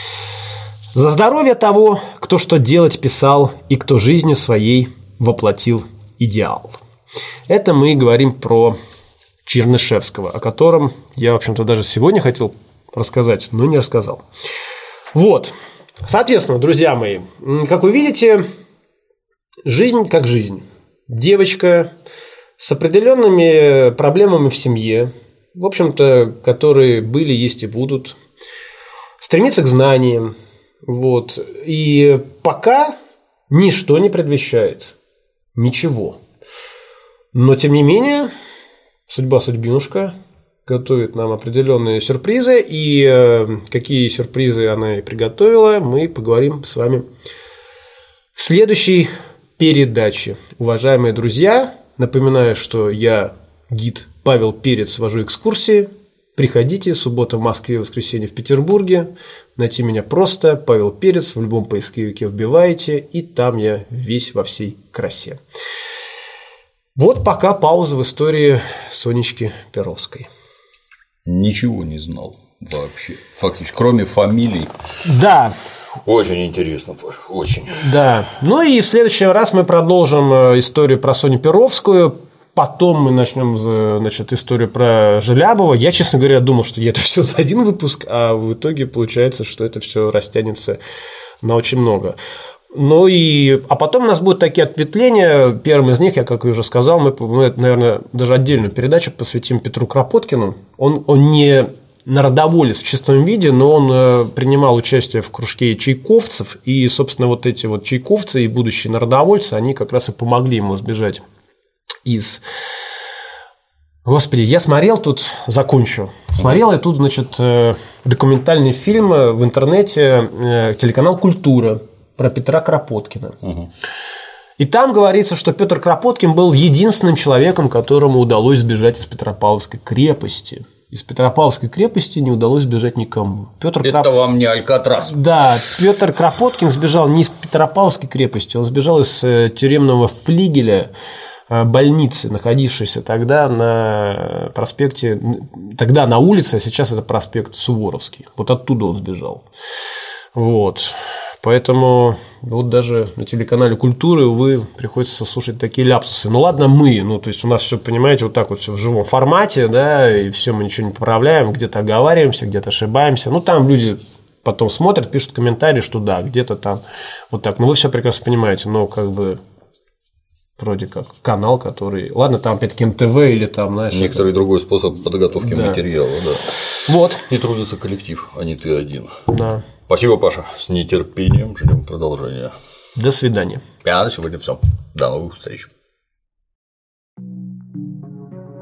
«За здоровье того, кто что делать писал, и кто жизнью своей воплотил идеал». Это мы говорим про Чернышевского, о котором я, в общем-то, даже сегодня хотел рассказать, но не рассказал. Вот, соответственно, друзья мои, как вы видите, жизнь как жизнь. Девочка с определенными проблемами в семье, в общем-то, которые были, есть и будут, стремится к знаниям, вот, и пока ничто не предвещает ничего. Но, тем не менее, судьба-судьбинушка готовит нам определенные сюрпризы, и какие сюрпризы она и приготовила, мы поговорим с вами в следующей передаче. Уважаемые друзья, напоминаю, что я гид Павел Перец, вожу экскурсии. Приходите, суббота в Москве, воскресенье в Петербурге. Найти меня просто, Павел Перец, в любом поисковике вбиваете, и там я весь во всей красе. Вот пока пауза в истории Сонечки Перовской. Ничего не знал вообще, фактически, кроме фамилий. Да. Очень интересно, Паш, очень. Да. Ну и в следующий раз мы продолжим историю про Соню Перовскую. Потом мы начнем, значит, историю про Желябова. Я, честно говоря, думал, что это все за один выпуск, а в итоге получается, что это все растянется на очень много. Ну и, а потом у нас будут такие ответвления. Первым из них, я как уже сказал, мы, мы наверное, даже отдельную передачу посвятим Петру Кропоткину. Он, он не народоволец в чистом виде, но он принимал участие в кружке чайковцев, и, собственно, вот эти вот чайковцы и будущие народовольцы, они как раз и помогли ему сбежать из... Господи, я смотрел тут, закончу, смотрел я тут, значит, документальный фильм в интернете, телеканал «Культура» про Петра Кропоткина. Угу. И там говорится, что Петр Кропоткин был единственным человеком, которому удалось сбежать из Петропавловской крепости. Из Петропавловской крепости не удалось сбежать никому. Петр Это Кроп... вам не Алькатрас. Да, Петр Кропоткин сбежал не из Петропавловской крепости, он сбежал из тюремного флигеля больницы, находившейся тогда на проспекте, тогда на улице, а сейчас это проспект Суворовский. Вот оттуда он сбежал. Вот. Поэтому вот даже на телеканале «Культура», увы, приходится слушать такие ляпсусы. Ну ладно, мы, ну то есть у нас все, понимаете, вот так вот все в живом формате, да, и все мы ничего не поправляем, где-то оговариваемся, где-то ошибаемся. Ну там люди потом смотрят, пишут комментарии, что да, где-то там вот так. Ну вы все прекрасно понимаете, но как бы вроде как канал, который, ладно, там опять-таки эм тэ вэ или там, знаешь, некоторый это... другой способ подготовки да. материала, да. Вот. И трудится коллектив, а не ты один. Да. Спасибо, Паша. С нетерпением ждем продолжения. До свидания. А на сегодня все. До новых встреч.